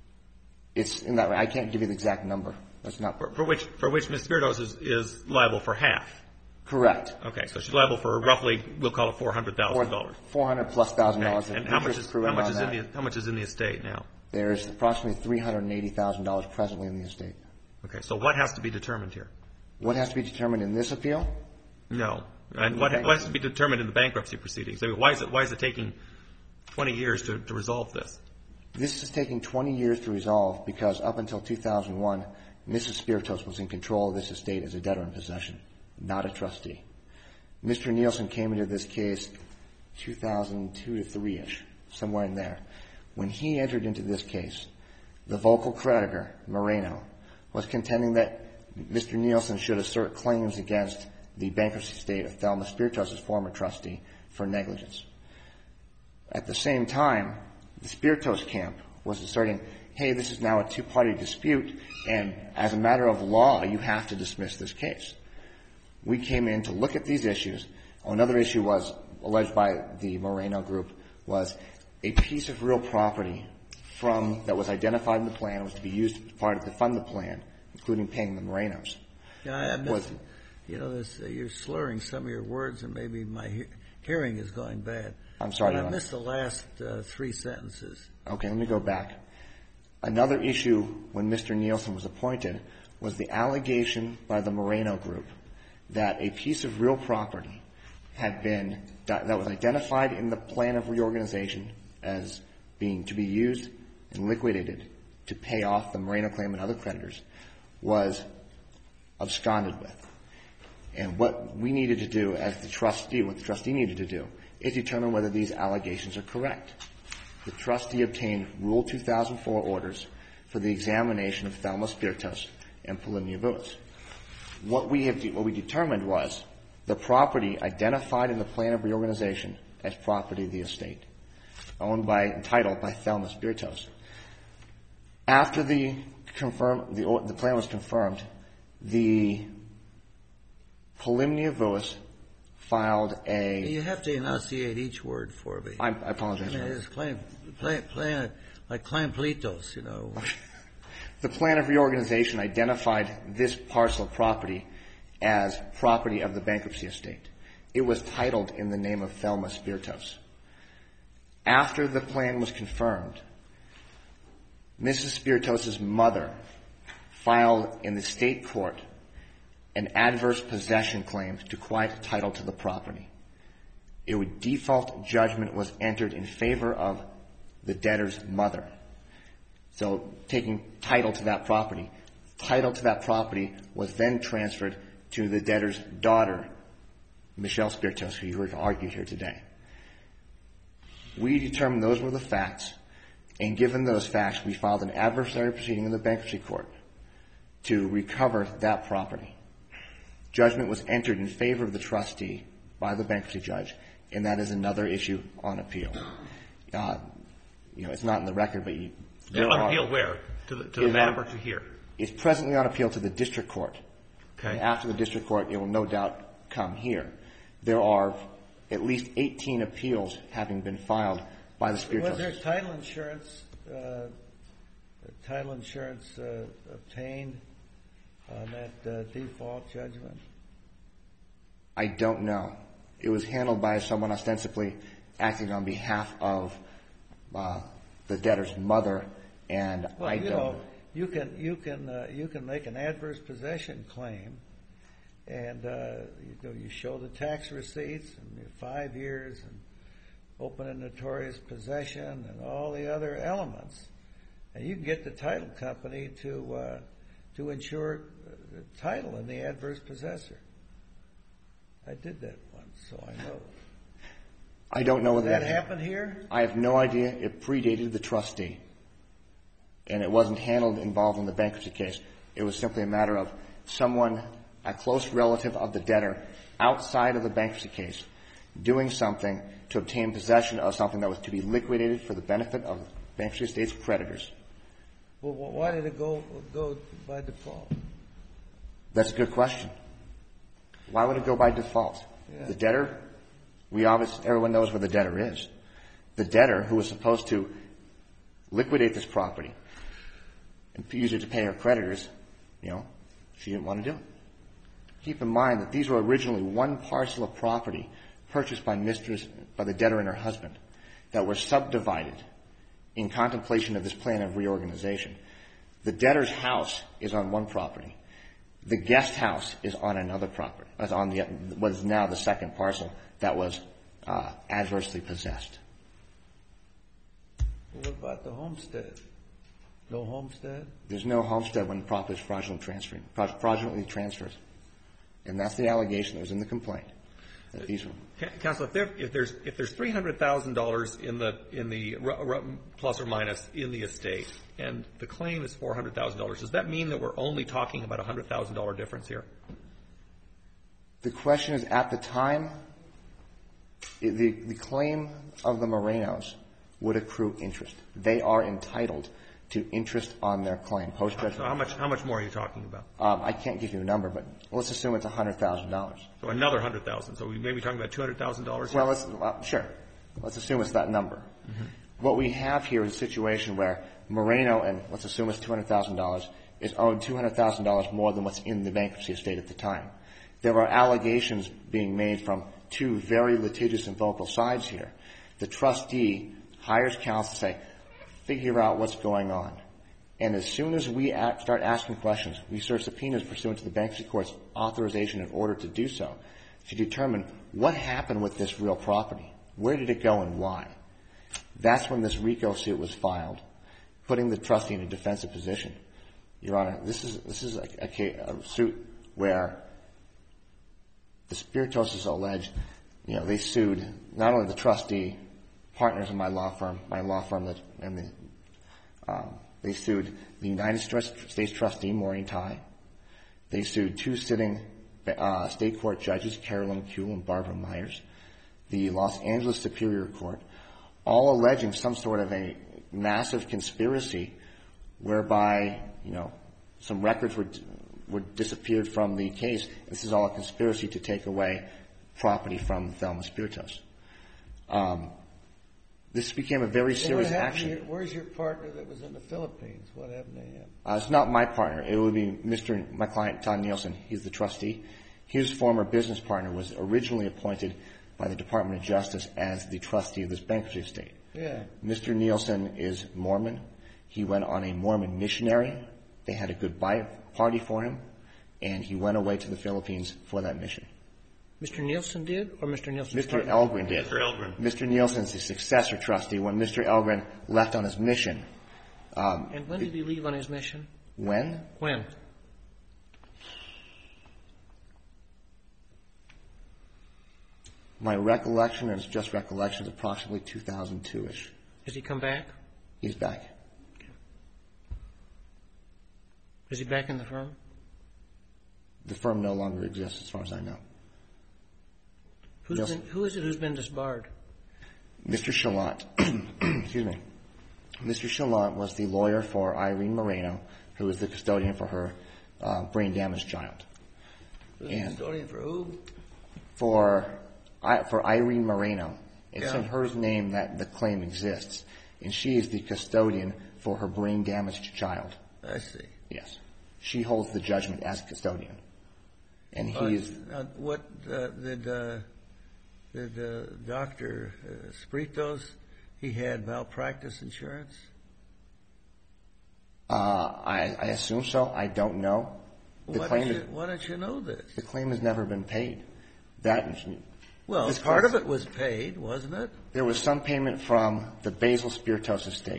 It's in that way. I can't give you the exact number. That's not
For, for which for which Miz Spiritos is, is liable for half.
correct.
Okay, so she's liable for roughly, we'll call it four hundred thousand dollars.
Four hundred plus thousand dollars.
And how much is how much is in the how much is in the estate now?
There's approximately three hundred and eighty thousand dollars presently in the estate.
Okay, so what has to be determined here?
What has to be determined in this appeal?
No, and what, what has to be determined in the bankruptcy proceedings? I mean, why is it why is it taking twenty years to, to resolve this?
This is taking twenty years to resolve because up until two thousand one, Missus Spiritos was in control of this estate as a debtor in possession, not a trustee. Mister Nielsen came into this case two thousand two to three-ish, somewhere in there. When he entered into this case, the vocal creditor, Moreno, was contending that Mister Nielsen should assert claims against the bankruptcy estate of Thelma Spiritos' former trustee for negligence. At the same time, the Spiritos camp was asserting, hey, this is now a two-party dispute, and as a matter of law, you have to dismiss this case. We came in to look at these issues. Another issue was, alleged by the Moreno group, was a piece of real property from that was identified in the plan was to be used as part of the fund the plan, including paying the Morenos.
Yeah, I missed,
was,
you know, this, uh, you're slurring some of your words, and maybe my he- hearing is going bad.
I'm sorry.
But I missed the last uh, three sentences.
Okay, let me go back. Another issue when Mister Nielsen was appointed was the allegation by the Moreno group that a piece of real property had been, that was identified in the plan of reorganization as being to be used and liquidated to pay off the Moreno claim and other creditors, was absconded with. And what we needed to do as the trustee, what the trustee needed to do, is determine whether these allegations are correct. The trustee obtained Rule two thousand four orders for the examination of Thelma Spiritos and Polymnia Vuas. What we have, de- what we determined was the property identified in the plan of reorganization as property of the estate, owned by, entitled by Thelma Spiritos. After the confirm, the, the plan was confirmed, the Polymnia Vuas filed a...
You have to enunciate each word for me.
I, I apologize.
I mean, it's plain, plain, plain, like Clamplitos, you know.
The plan of reorganization identified this parcel of property as property of the bankruptcy estate. It was titled in the name of Thelma Spiritos. After the plan was confirmed, Missus Spiritos' mother filed in the state court an adverse possession claim to quiet title to the property. A default judgment was entered in favor of the debtor's mother. So taking title to that property, title to that property was then transferred to the debtor's daughter, Michelle Spiritos, who you heard argued here today. We determined those were the facts, and given those facts, we filed an adversary proceeding in the bankruptcy court to recover that property. Judgment was entered in favor of the trustee by the bankruptcy judge, and that is another issue on appeal. Uh, you know, it's not in the record, but you...
Yeah, on are, appeal where? To the, to the map or to here?
It's presently on appeal to the district court.
Okay.
And after the district court, it will no doubt come here. There are at least eighteen appeals having been filed by the Spiritos.
Was there title insurance, uh, title insurance uh, obtained on that uh, default judgment?
I don't know. It was handled by someone ostensibly acting on behalf of uh, the debtor's mother, and
well,
I
you
don't
know.
know.
You can you can uh, you can make an adverse possession claim, and uh, you go you show the tax receipts and five years and open and notorious possession and all the other elements, and you can get the title company to uh, to insure the title in the adverse possessor. I did that once, so I know.
I don't know whether
that
that
happened here.
I have no idea. It predated the trustee, and it wasn't handled involving the bankruptcy case. It was simply a matter of someone, a close relative of the debtor, outside of the bankruptcy case, doing something to obtain possession of something that was to be liquidated for the benefit of the bankruptcy estate's creditors.
Well, why did it go go by default?
That's a good question. Why would it go by default?
Yeah.
The debtor, we obviously, everyone knows where the debtor is. The debtor, who was supposed to liquidate this property and use it to pay her creditors, you know, she didn't want to do it. Keep in mind that these were originally one parcel of property purchased by mistress, by the debtor and her husband, that were subdivided in contemplation of this plan of reorganization. The debtor's house is on one property. The guest house is on another property, is on the, what is now the second parcel that was uh, adversely possessed.
Well, what about the homestead? No homestead?
There's no homestead when the property is fraudulently transferred, fraudulently transferred. And that's the allegation that was in the complaint. that these were.
Counsel, if, there, if there's if there's three hundred thousand dollars in the in the plus or minus in the estate, and the claim is four hundred thousand dollars, does that mean that we're only talking about a hundred thousand dollar difference here?
The question is, at the time, the the claim of the Morenos would accrue interest. They are entitled to interest on their claim post judgment.
So how much how much more are you talking about?
Um, I can't give you a number, but let's assume it's a hundred thousand dollars.
So another hundred thousand. So we may be talking about two hundred thousand dollars.
Well, let's well, sure. Let's assume it's that number. Mm-hmm. What we have here is a situation where Moreno, and let's assume it's two hundred thousand dollars, is owed two hundred thousand dollars more than what's in the bankruptcy estate at the time. There are allegations being made from two very litigious and vocal sides here. The trustee hires counsel to say, figure out what's going on. And as soon as we act, start asking questions, we serve subpoenas pursuant to the bankruptcy court's authorization in order to do so, to determine what happened with this real property. Where did it go and why? That's when this RICO suit was filed, putting the trustee in a defensive position. Your Honor, this is this is a, a, a suit where the Spiritoses alleged, you know, they sued not only the trustee, partners in my law firm, my law firm that, and the, um, they sued the United States trustee, Maureen Tai. They sued two sitting uh, state court judges, Carolyn Kuehl and Barbara Myers, the Los Angeles Superior Court, all alleging some sort of a massive conspiracy whereby, you know, some records were, were disappeared from the case. This is all a conspiracy to take away property from Thelma Spiritos. Um, This became a very serious
well,
action.
Your, where's your partner that was in the Philippines? What happened to him?
Uh, it's not my partner. It would be Mister my client, Todd Nielsen. He's the trustee. His former business partner was originally appointed by the Department of Justice as the trustee of this bankruptcy estate.
Yeah.
Mister Nielsen is Mormon. He went on a Mormon missionary. They had a goodbye party for him, and he went away to the Philippines for that mission.
Mister Nielsen did, or Mister Nielsen?
Mister Elgren did.
Mister Elgren.
Mister Nielsen's the successor trustee when Mister Elgren left on his mission. Um,
and when did he leave on his mission?
When?
When?
My recollection, and it's just recollection, is approximately two thousand two-ish.
Has he come back?
He's back.
Okay. Is he back in the firm?
The firm no longer exists, as far as I know.
Who's been, who is it who's been disbarred?
Mister Chalant. Excuse me. Mister Chalant was the lawyer for Irene Moreno, who was the custodian for her uh, brain-damaged child.
The custodian for who?
For, I, for Irene Moreno. It's
yeah.
in her name that the claim exists, and she is the custodian for her brain-damaged child.
I see.
Yes. She holds the judgment as custodian. And he
uh,
is...
Uh, what uh, did... Uh, Did uh, Doctor Uh, Spritos, he had malpractice insurance?
Uh, I, I assume so. I don't know. The
Why,
claim
don't you,
is,
why don't you know this?
the claim has never been paid. That
well,
this
part
claim,
of it was paid, wasn't it?
There was some payment from the Basil Spiritos estate.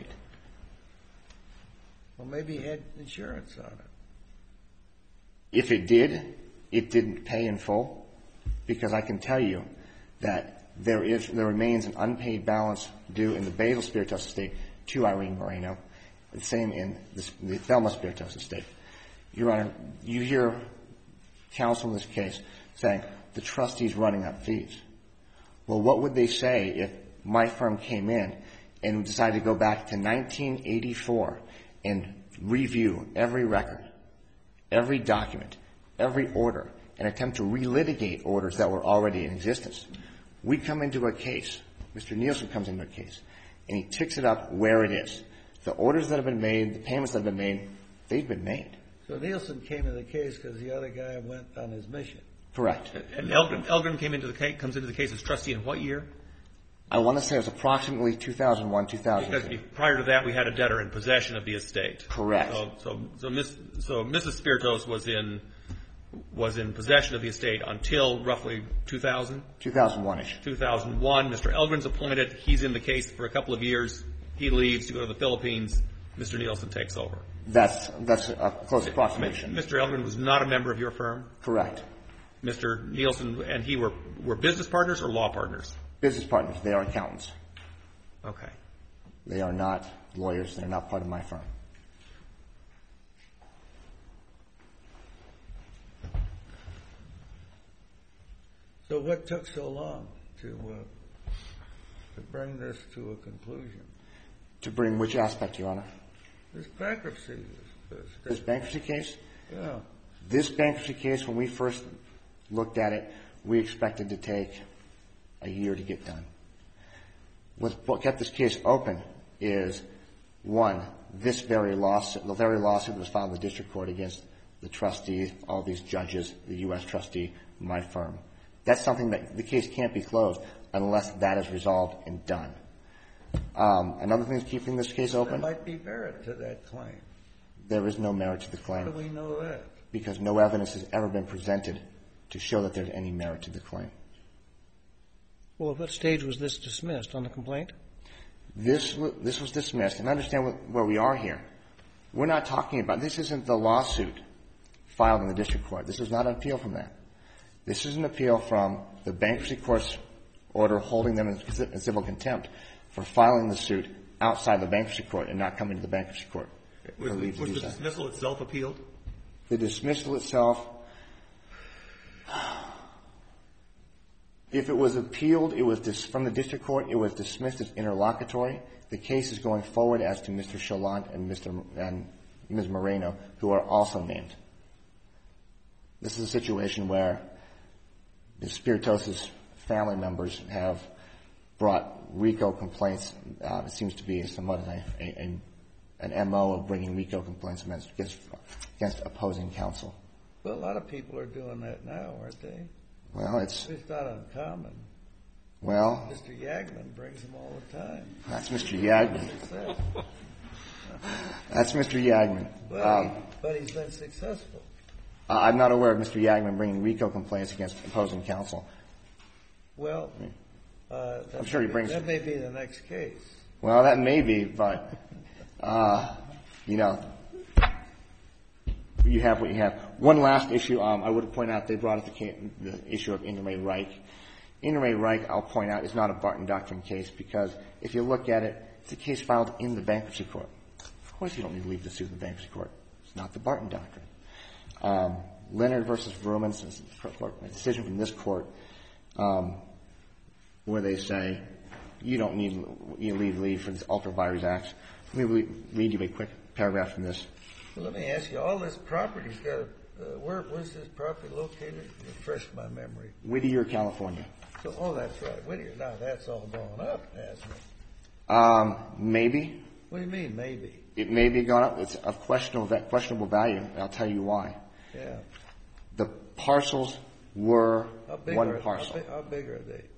Well, maybe he had insurance on it.
If it did, it didn't pay in full, because I can tell you that there is there remains an unpaid balance due in the Basil Spiritos estate to Irene Moreno, the same in the, the Thelma Spiritos estate. Your Honor, you hear counsel in this case saying the trustee's running up fees. Well, what would they say if my firm came in and decided to go back to nineteen eighty-four and review every record, every document, every order, and attempt to relitigate orders that were already in existence? We come into a case, Mister Nielsen comes into a case, and he ticks it up where it is. The orders that have been made, the payments that have been made, they've been made.
So Nielsen came into the case because the other guy went on his mission.
Correct.
And Elgren, Elgren came into the case, comes into the case as trustee in what year?
I want to say it was approximately two thousand one, two thousand two.
Because prior to that, we had a debtor in possession of the estate.
Correct.
So, so, so, Miss, so Missus Spiritos was in was in possession of the estate until roughly two thousand?
two thousand one-ish.
two thousand one. Mister Elgren's appointed. He's in the case for a couple of years. He leaves to go to the Philippines. Mister Nielsen takes over.
That's, that's a close approximation.
Mister Elgren was not a member of your firm?
Correct.
Mister Nielsen and he were, were business partners or law partners?
Business partners. They are accountants.
Okay.
They are not lawyers. They're not part of my firm.
So what took so long to uh, to bring this to a conclusion?
To bring which aspect, Your Honor?
This bankruptcy. This,
This bankruptcy case?
yeah.
This bankruptcy case, when we first looked at it, we expected to take a year to get done. What kept this case open is, one, this very lawsuit, the very lawsuit that was filed in the district court against the trustee, all these judges, the U S trustee, my firm. That's something that the case can't be closed unless that is resolved and done. Um, another thing that's keeping this case open.
There might be merit to that claim.
There is no merit to the claim.
How do we know that?
Because no evidence has ever been presented to show that there's any merit to the claim.
Well, at what stage was this dismissed? On the complaint?
This this was dismissed. And understand what, where we are here. We're not talking about, this isn't the lawsuit filed in the district court. This is not an appeal from that. This is an appeal from the bankruptcy court's order holding them in, in civil contempt for filing the suit outside the bankruptcy court and not coming to the bankruptcy court.
Was, was the dismissal itself appealed?
The dismissal itself, if it was appealed, it was dis- from the district court, it was dismissed as interlocutory. The case is going forward as to Mister Chalant and Mister M- and Miz Moreno, who are also named. This is a situation where the Spiritosis family members have brought RICO complaints. Uh, it seems to be somewhat a, a, a an M O of bringing RICO complaints against, against opposing counsel.
Well, a lot of people are doing that now, aren't they?
Well, it's...
It's not uncommon.
Well...
Mister Yagman brings them all the time.
That's Mister Yagman. That's Mister Yagman.
But,
um,
he, but he's been successful.
I'm not aware of Mister Yagman bringing RICO complaints against opposing counsel.
Well, uh,
I'm sure he brings...
That may be the next case.
Well, that may be, but... Uh, you know, you have what you have. One last issue, um, I would point out, they brought up the, case, the issue of In re Reich. In re Reich, I'll point out, is not a Barton Doctrine case because if you look at it, it's a case filed in the bankruptcy court. Of course you don't need to leave the suit in the bankruptcy court. It's not the Barton Doctrine. Um, Leonard versus Vrooman, a decision from this court, um, where they say you don't need you leave leave for these ultra vires acts. Let me read you a quick paragraph from this.
Well, let me ask you, all this property's got a, uh, where, where's this property located? Refresh my memory.
Whittier, California.
So, oh, that's right, Whittier. Now, that's all gone up, hasn't it?
Um, maybe.
What do you mean, maybe?
It may be gone up. It's of questionable, questionable value, and I'll tell you why.
Yeah.
The parcels were
How big
one
are,
parcel.
How big, how big are they?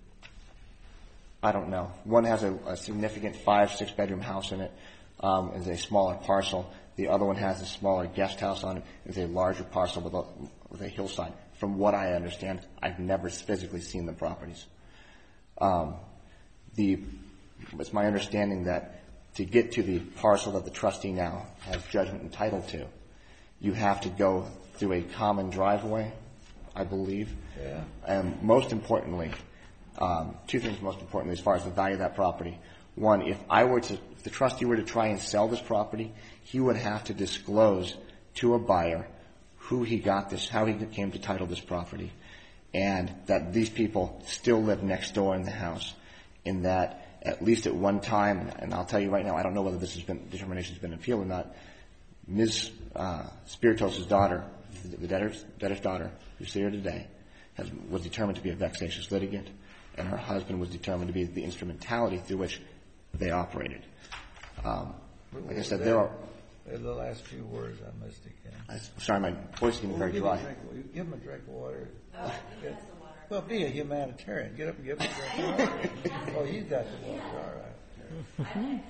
I don't know. One has a, a significant five, six bedroom house in it. Um, is a smaller parcel. The other one has a smaller guest house on it. It's a larger parcel with a, with a hillside. From what I understand, I've never physically seen the properties. Um, the, it's my understanding that to get to the parcel that the trustee now has judgment entitled to, you have to go through a common driveway, I believe.
Yeah.
And most importantly, um, two things most importantly as far as the value of that property. One, if I were to, if the trustee were to try and sell this property, he would have to disclose to a buyer who he got this, how he came to title this property, and that these people still live next door in the house, and that at least at one time, and I'll tell you right now, I don't know whether this has been, determination has been appealed or not, Miz Uh, Spiritos' daughter, the debtor's, debtor's daughter, who's here today, has, was determined to be a vexatious litigant, and her husband was determined to be the instrumentality through which they operated. Um, like I said, there are...
The last few words I missed again.
I'm sorry, my voice is getting very
give
dry.
Him a drink, give him a drink of water. Oh, Get, well, be a humanitarian. Get up and give him a drink of water. Oh, he's got the water. All right.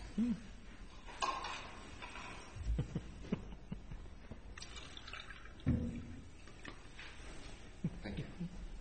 Thank you.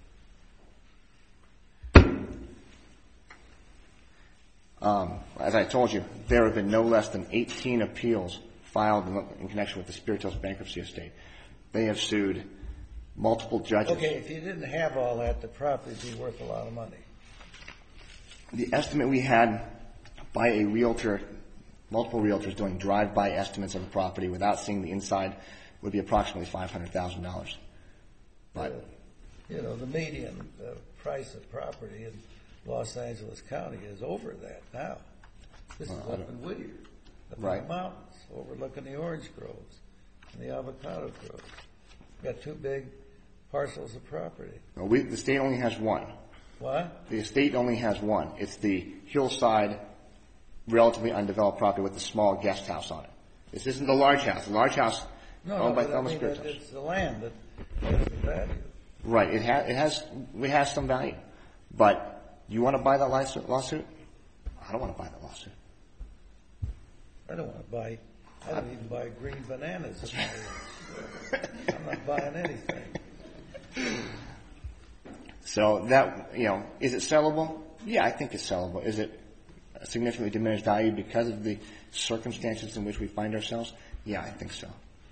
Um, as I told you, there have been no less than eighteen appeals filed in, in connection with the Spiritos bankruptcy estate. They have sued multiple judges.
Okay, if you didn't have all that, the property would be worth a lot of money.
The estimate we had by a realtor, multiple realtors doing drive-by estimates of the property without seeing the inside would be approximately five hundred thousand dollars. But,
uh, you know, the median uh, price of property in Los Angeles County is over that now. This is
uh,
up in Whittier, up
right.
in the mountains, overlooking the orange groves and the avocado groves. Got two big parcels of property.
no, we, the state only has one.
What?
The estate only has one. It's the hillside, relatively undeveloped property with the small guest house on it. This isn't the large house. The large house
No,
owned
no,
by
but I
Thelma
mean,
Spiritus.
it- it's the land that has the value.
Right. It, ha- it has it has some value. But you want to buy that lawsuit? lawsuit? I don't want to buy that lawsuit.
I don't want to buy, I don't even buy green bananas. I'm not buying anything.
So that, you know, is it sellable? Yeah, I think it's sellable. Is it a significantly diminished value because of the circumstances in which we find ourselves? Yeah, I think so.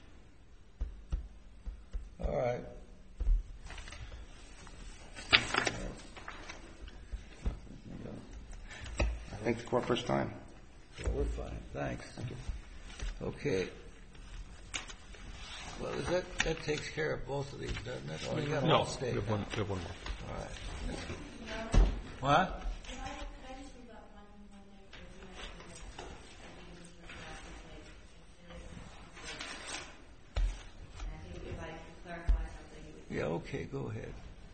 All right.
I thank the court for its time.
Well, we're fine. Thanks. Okay. Well, is that, that takes care of both of these, doesn't it? Oh, you got
No,
all
we
state.
have one, we have one more.
All right. What? Yeah, okay, go ahead.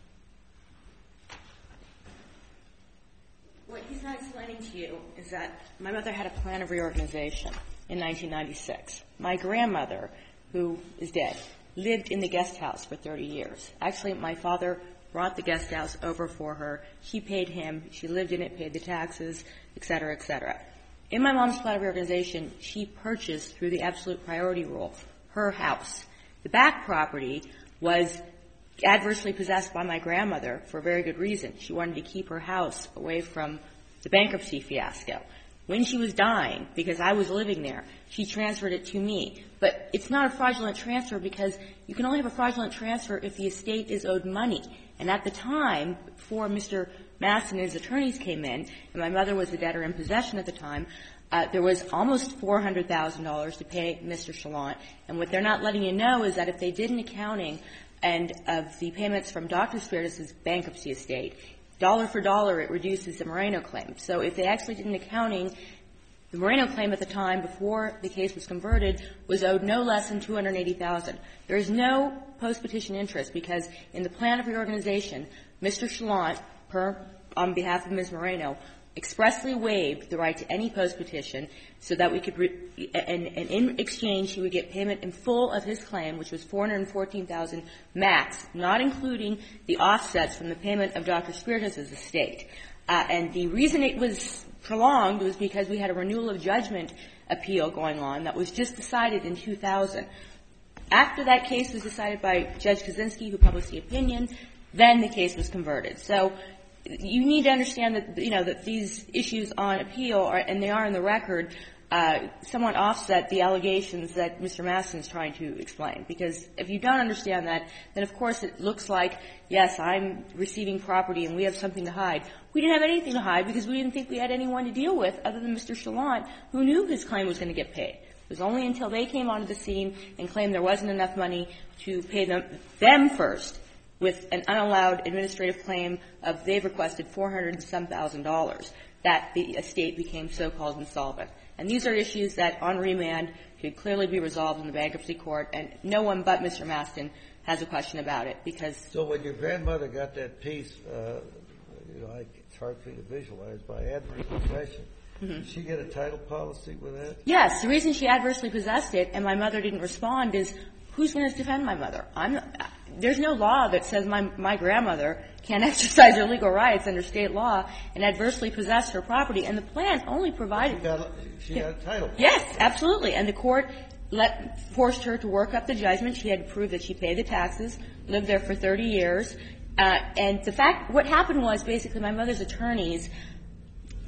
What he's not explaining to you is that my mother had a plan of reorganization in nineteen ninety-six. My grandmother, who is dead, lived in the guest house for thirty years. Actually, my father brought the guest house over for her. She paid him. She lived in it, paid the taxes, et cetera, et cetera. In my mom's plan of reorganization, she purchased, through the absolute priority rule, her house. The back property was adversely possessed by my grandmother for a very good reason. She wanted to keep her house away from the bankruptcy fiasco. When she was dying, because I was living there, she transferred it to me. But it's not a fraudulent transfer because you can only have a fraudulent transfer if the estate is owed money. And at the time, before Mister Mastin and his attorneys came in, and my mother was the debtor in possession at the time, uh, there was almost four hundred thousand dollars to pay Mister Chalant. And what they're not letting you know is that if they did an accounting and of the payments from Doctor Spiritus's bankruptcy estate, dollar for dollar, it reduces the Moreno claim. So if they actually did an accounting, the Moreno claim at the time, before the case was converted, was owed no less than two hundred eighty thousand dollars. There is no post-petition interest because in the plan of reorganization, Mister Chalant, per, on behalf of Miz Moreno, expressly waived the right to any post-petition so that we could, re- and, and in exchange, he would get payment in full of his claim, which was four hundred fourteen thousand dollars max, not including the offsets from the payment of Doctor Spiritus's estate. Uh, and the reason it was prolonged was because we had a renewal of judgment appeal going on that was just decided in two thousand. After that case was decided by Judge Kaczynski, who published the opinion, then the case was converted. So you need to understand that, you know, that these issues on appeal, are, and they are in the record, uh, somewhat offset the allegations that Mister Mastin is trying to explain. Because if you don't understand that, then of course it looks like, yes, I'm receiving property and we have something to hide. We didn't have anything to hide because we didn't think we had anyone to deal with other than Mister Chalant, who knew his claim was going to get paid. It was only until they came onto the scene and claimed there wasn't enough money to pay them, them first with an unallowed administrative claim of they've requested four hundred and some thousand dollars that the estate became so-called insolvent. And these are issues that on remand could clearly be resolved in the bankruptcy court, and no one but Mister Mastin has a question about it because.
So when your grandmother got that piece, uh, you know, it's hard for you to visualize, by adverse possession, mm-hmm. Did she get a title policy with that?
Yes. The reason she adversely possessed it and my mother didn't respond is who's going to defend my mother? I'm, there's no law that says my, my grandmother can't exercise her legal rights under state law and adversely possess her property. And the plan only provided.
She got, she got a title policy.
Yes, absolutely. And the court let, forced her to work up the judgment. She had to prove that she paid the taxes, lived there for thirty years. Uh, and the fact, what happened was basically my mother's attorneys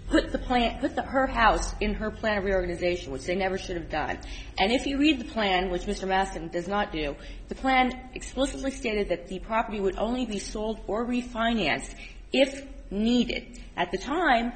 put the plan, put the, her house in her plan of reorganization, which they never should have done. And if you read the plan, which Mister Mastin does not do, the plan explicitly stated that the property would only be sold or refinanced if needed. At the time,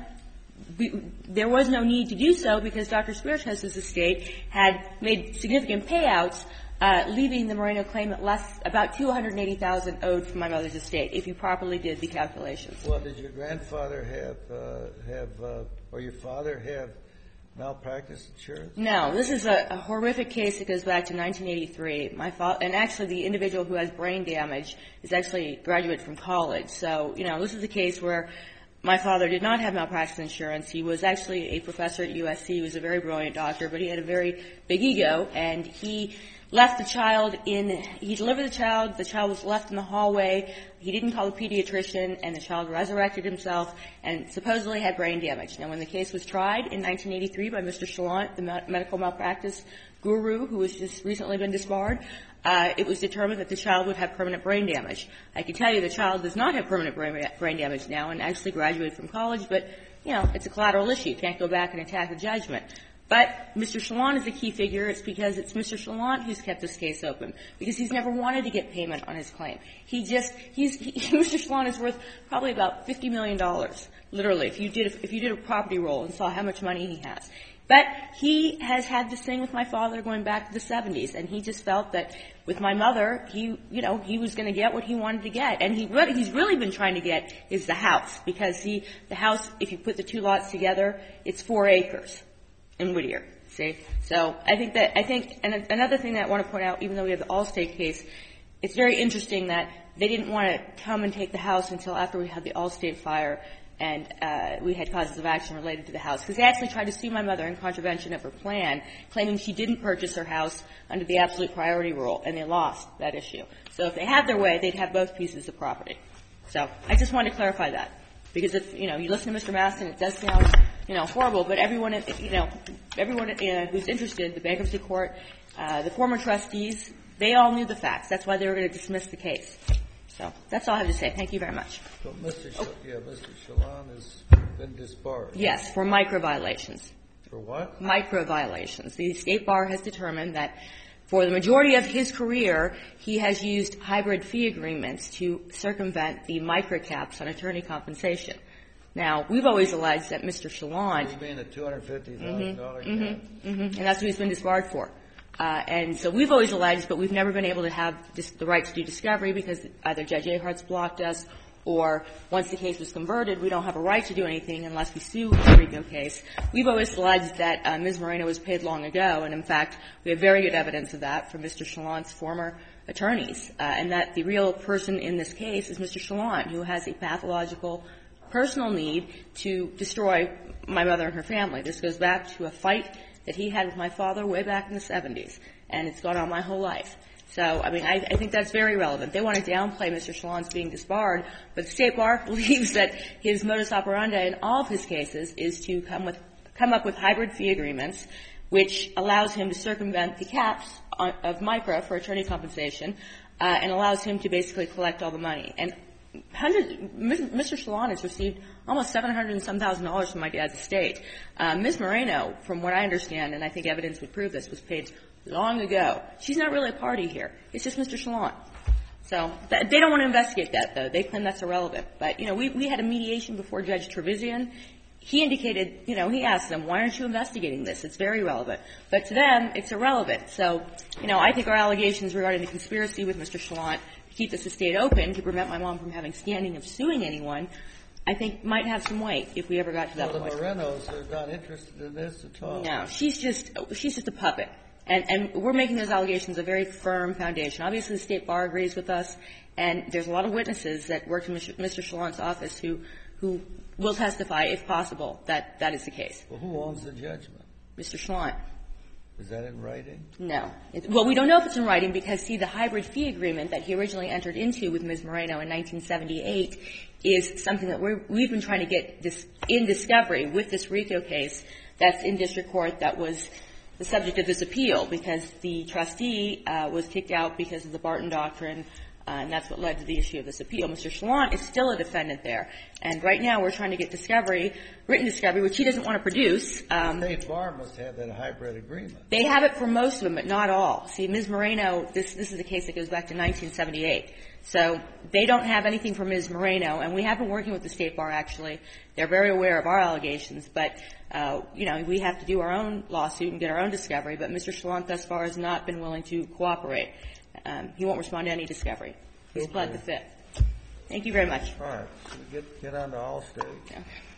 we, there was no need to do so because Doctor Spiritus's estate had made significant payouts, uh, leaving the Moreno claimant less, about two hundred eighty thousand dollars owed from my mother's estate, if you properly did the calculations.
Well, did your grandfather have, uh, have, uh, or your father have malpractice insurance?
No, this is a, a horrific case that goes back to nineteen eighty-three. My father, and actually the individual who has brain damage is actually a graduate from college. So, you know, this is a case where my father did not have malpractice insurance. He was actually a professor at U S C. He was a very brilliant doctor, but he had a very big ego, and he left the child in, he delivered the child, the child was left in the hallway, he didn't call the pediatrician, and the child resurrected himself and supposedly had brain damage. Now, when the case was tried in nineteen eighty-three by Mister Chalant, the medical malpractice guru who has just recently been disbarred, uh, it was determined that the child would have permanent brain damage. I can tell you the child does not have permanent brain, brain damage now and actually graduated from college, but, you know, it's a collateral issue. You can't go back and attack the judgment. But Mister Chalant is a key figure. It's because it's Mister Chalant who's kept this case open, because he's never wanted to get payment on his claim. He just, he's, he, Mister Chalant is worth probably about fifty million dollars, literally, if you did, if you did a property roll and saw how much money he has. But he has had this thing with my father going back to the seventies, and he just felt that with my mother, he, you know, he was going to get what he wanted to get. And he really, he's really been trying to get is the house, because he, the house, if you put the two lots together, it's four acres. In Whittier, see? So I think that, I think, and another thing that I want to point out, even though we have the Allstate case, it's very interesting that they didn't want to come and take the house until after we had the Allstate fire and uh, we had causes of action related to the house. Because they actually tried to sue my mother in contravention of her plan, claiming she didn't purchase her house under the absolute priority rule, and they lost that issue. So if they had their way, they'd have both pieces of property. So I just wanted to clarify that. Because if, you know, you listen to Mister Mastin, it does sound, you know, horrible, but everyone, you know, everyone uh, who's interested, the bankruptcy court, uh, the former trustees, they all knew the facts. That's why they were going to dismiss the case. So that's all I have to say. Thank you very much.
So Mister Sh- oh. yeah, Mister Chalant has been disbarred.
Yes, for micro violations.
For what?
Micro violations. The State Bar has determined that for the majority of his career, he has used hybrid fee agreements to circumvent the microcaps on attorney compensation. Now, we've always alleged that Mister Chalant...
You mean a two hundred fifty thousand dollars
mm-hmm,
cap?
mm-hmm, mm-hmm, and that's what he's been disbarred for. Uh, and so we've always alleged, but we've never been able to have dis- the right to do discovery because either Judge Ahart's blocked us, or once the case was converted, we don't have a right to do anything unless we sue the RICO case. We've always alleged that uh, Miz Moreno was paid long ago, and in fact, we have very good evidence of that from Mister Chalant's former attorneys, uh, and that the real person in this case is Mister Chalant, who has a pathological personal need to destroy my mother and her family. This goes back to a fight that he had with my father way back in the seventies, and it's gone on my whole life. So, I mean, I, I think that's very relevant. They want to downplay Mister Chalant's being disbarred, but the State Bar believes that his modus operandi in all of his cases is to come with come up with hybrid fee agreements, which allows him to circumvent the caps on, of MICRA for attorney compensation, uh, and allows him to basically collect all the money. And hundreds, Mister Chalant has received almost seven hundred and some thousand dollars from my dad's estate. Uh, Miz Moreno, from what I understand, and I think evidence would prove this, was paid long ago. She's not really a party here. It's just Mister Chalant. So th- they don't want to investigate that, though. They claim that's irrelevant. But, you know, we, we had a mediation before Judge Trevisan. He indicated, you know, he asked them, why aren't you investigating this? It's very relevant. But to them, it's irrelevant. So, you know, I think our allegations regarding the conspiracy with Mister Chalant to keep this estate open to prevent my mom from having standing of suing anyone, I think might have some weight if we ever got to that
well,
point.
the Morenos are not interested in this at all.
No, she's just, she's just a puppet. And, and we're making those allegations a very firm foundation. Obviously, the State Bar agrees with us, and there's a lot of witnesses that work in Mister Chalant's office who, who will testify, if possible, that that is the case.
Well, who owns the judgment?
Mister Chalant.
Is that in writing?
No. It, well, we don't know if it's in writing because, see, the hybrid fee agreement that he originally entered into with Miz Moreno in nineteen seventy-eight is something that we're, we've been trying to get this in discovery with this RICO case that's in district court that was the subject of this appeal because the trustee uh, was kicked out because of the Barton Doctrine Uh, and that's what led to the issue of this appeal. Mister Shallant is still a defendant there. And right now we're trying to get discovery, written discovery, which he doesn't want to produce. Um,
the State Bar must have that hybrid agreement.
They have it for most of them, but not all. See, Miz Moreno, this, this is a case that goes back to nineteen seventy-eight. So they don't have anything from Miz Moreno, and we have been working with the State Bar, actually. They're very aware of our allegations, but, uh, you know, we have to do our own lawsuit and get our own discovery, but Mister Shallant thus far has not been willing to cooperate. Um, he won't respond to any discovery. He's
Okay.
pled the fifth. Thank you very much.
All right. So get, get on to Allstate.
Okay.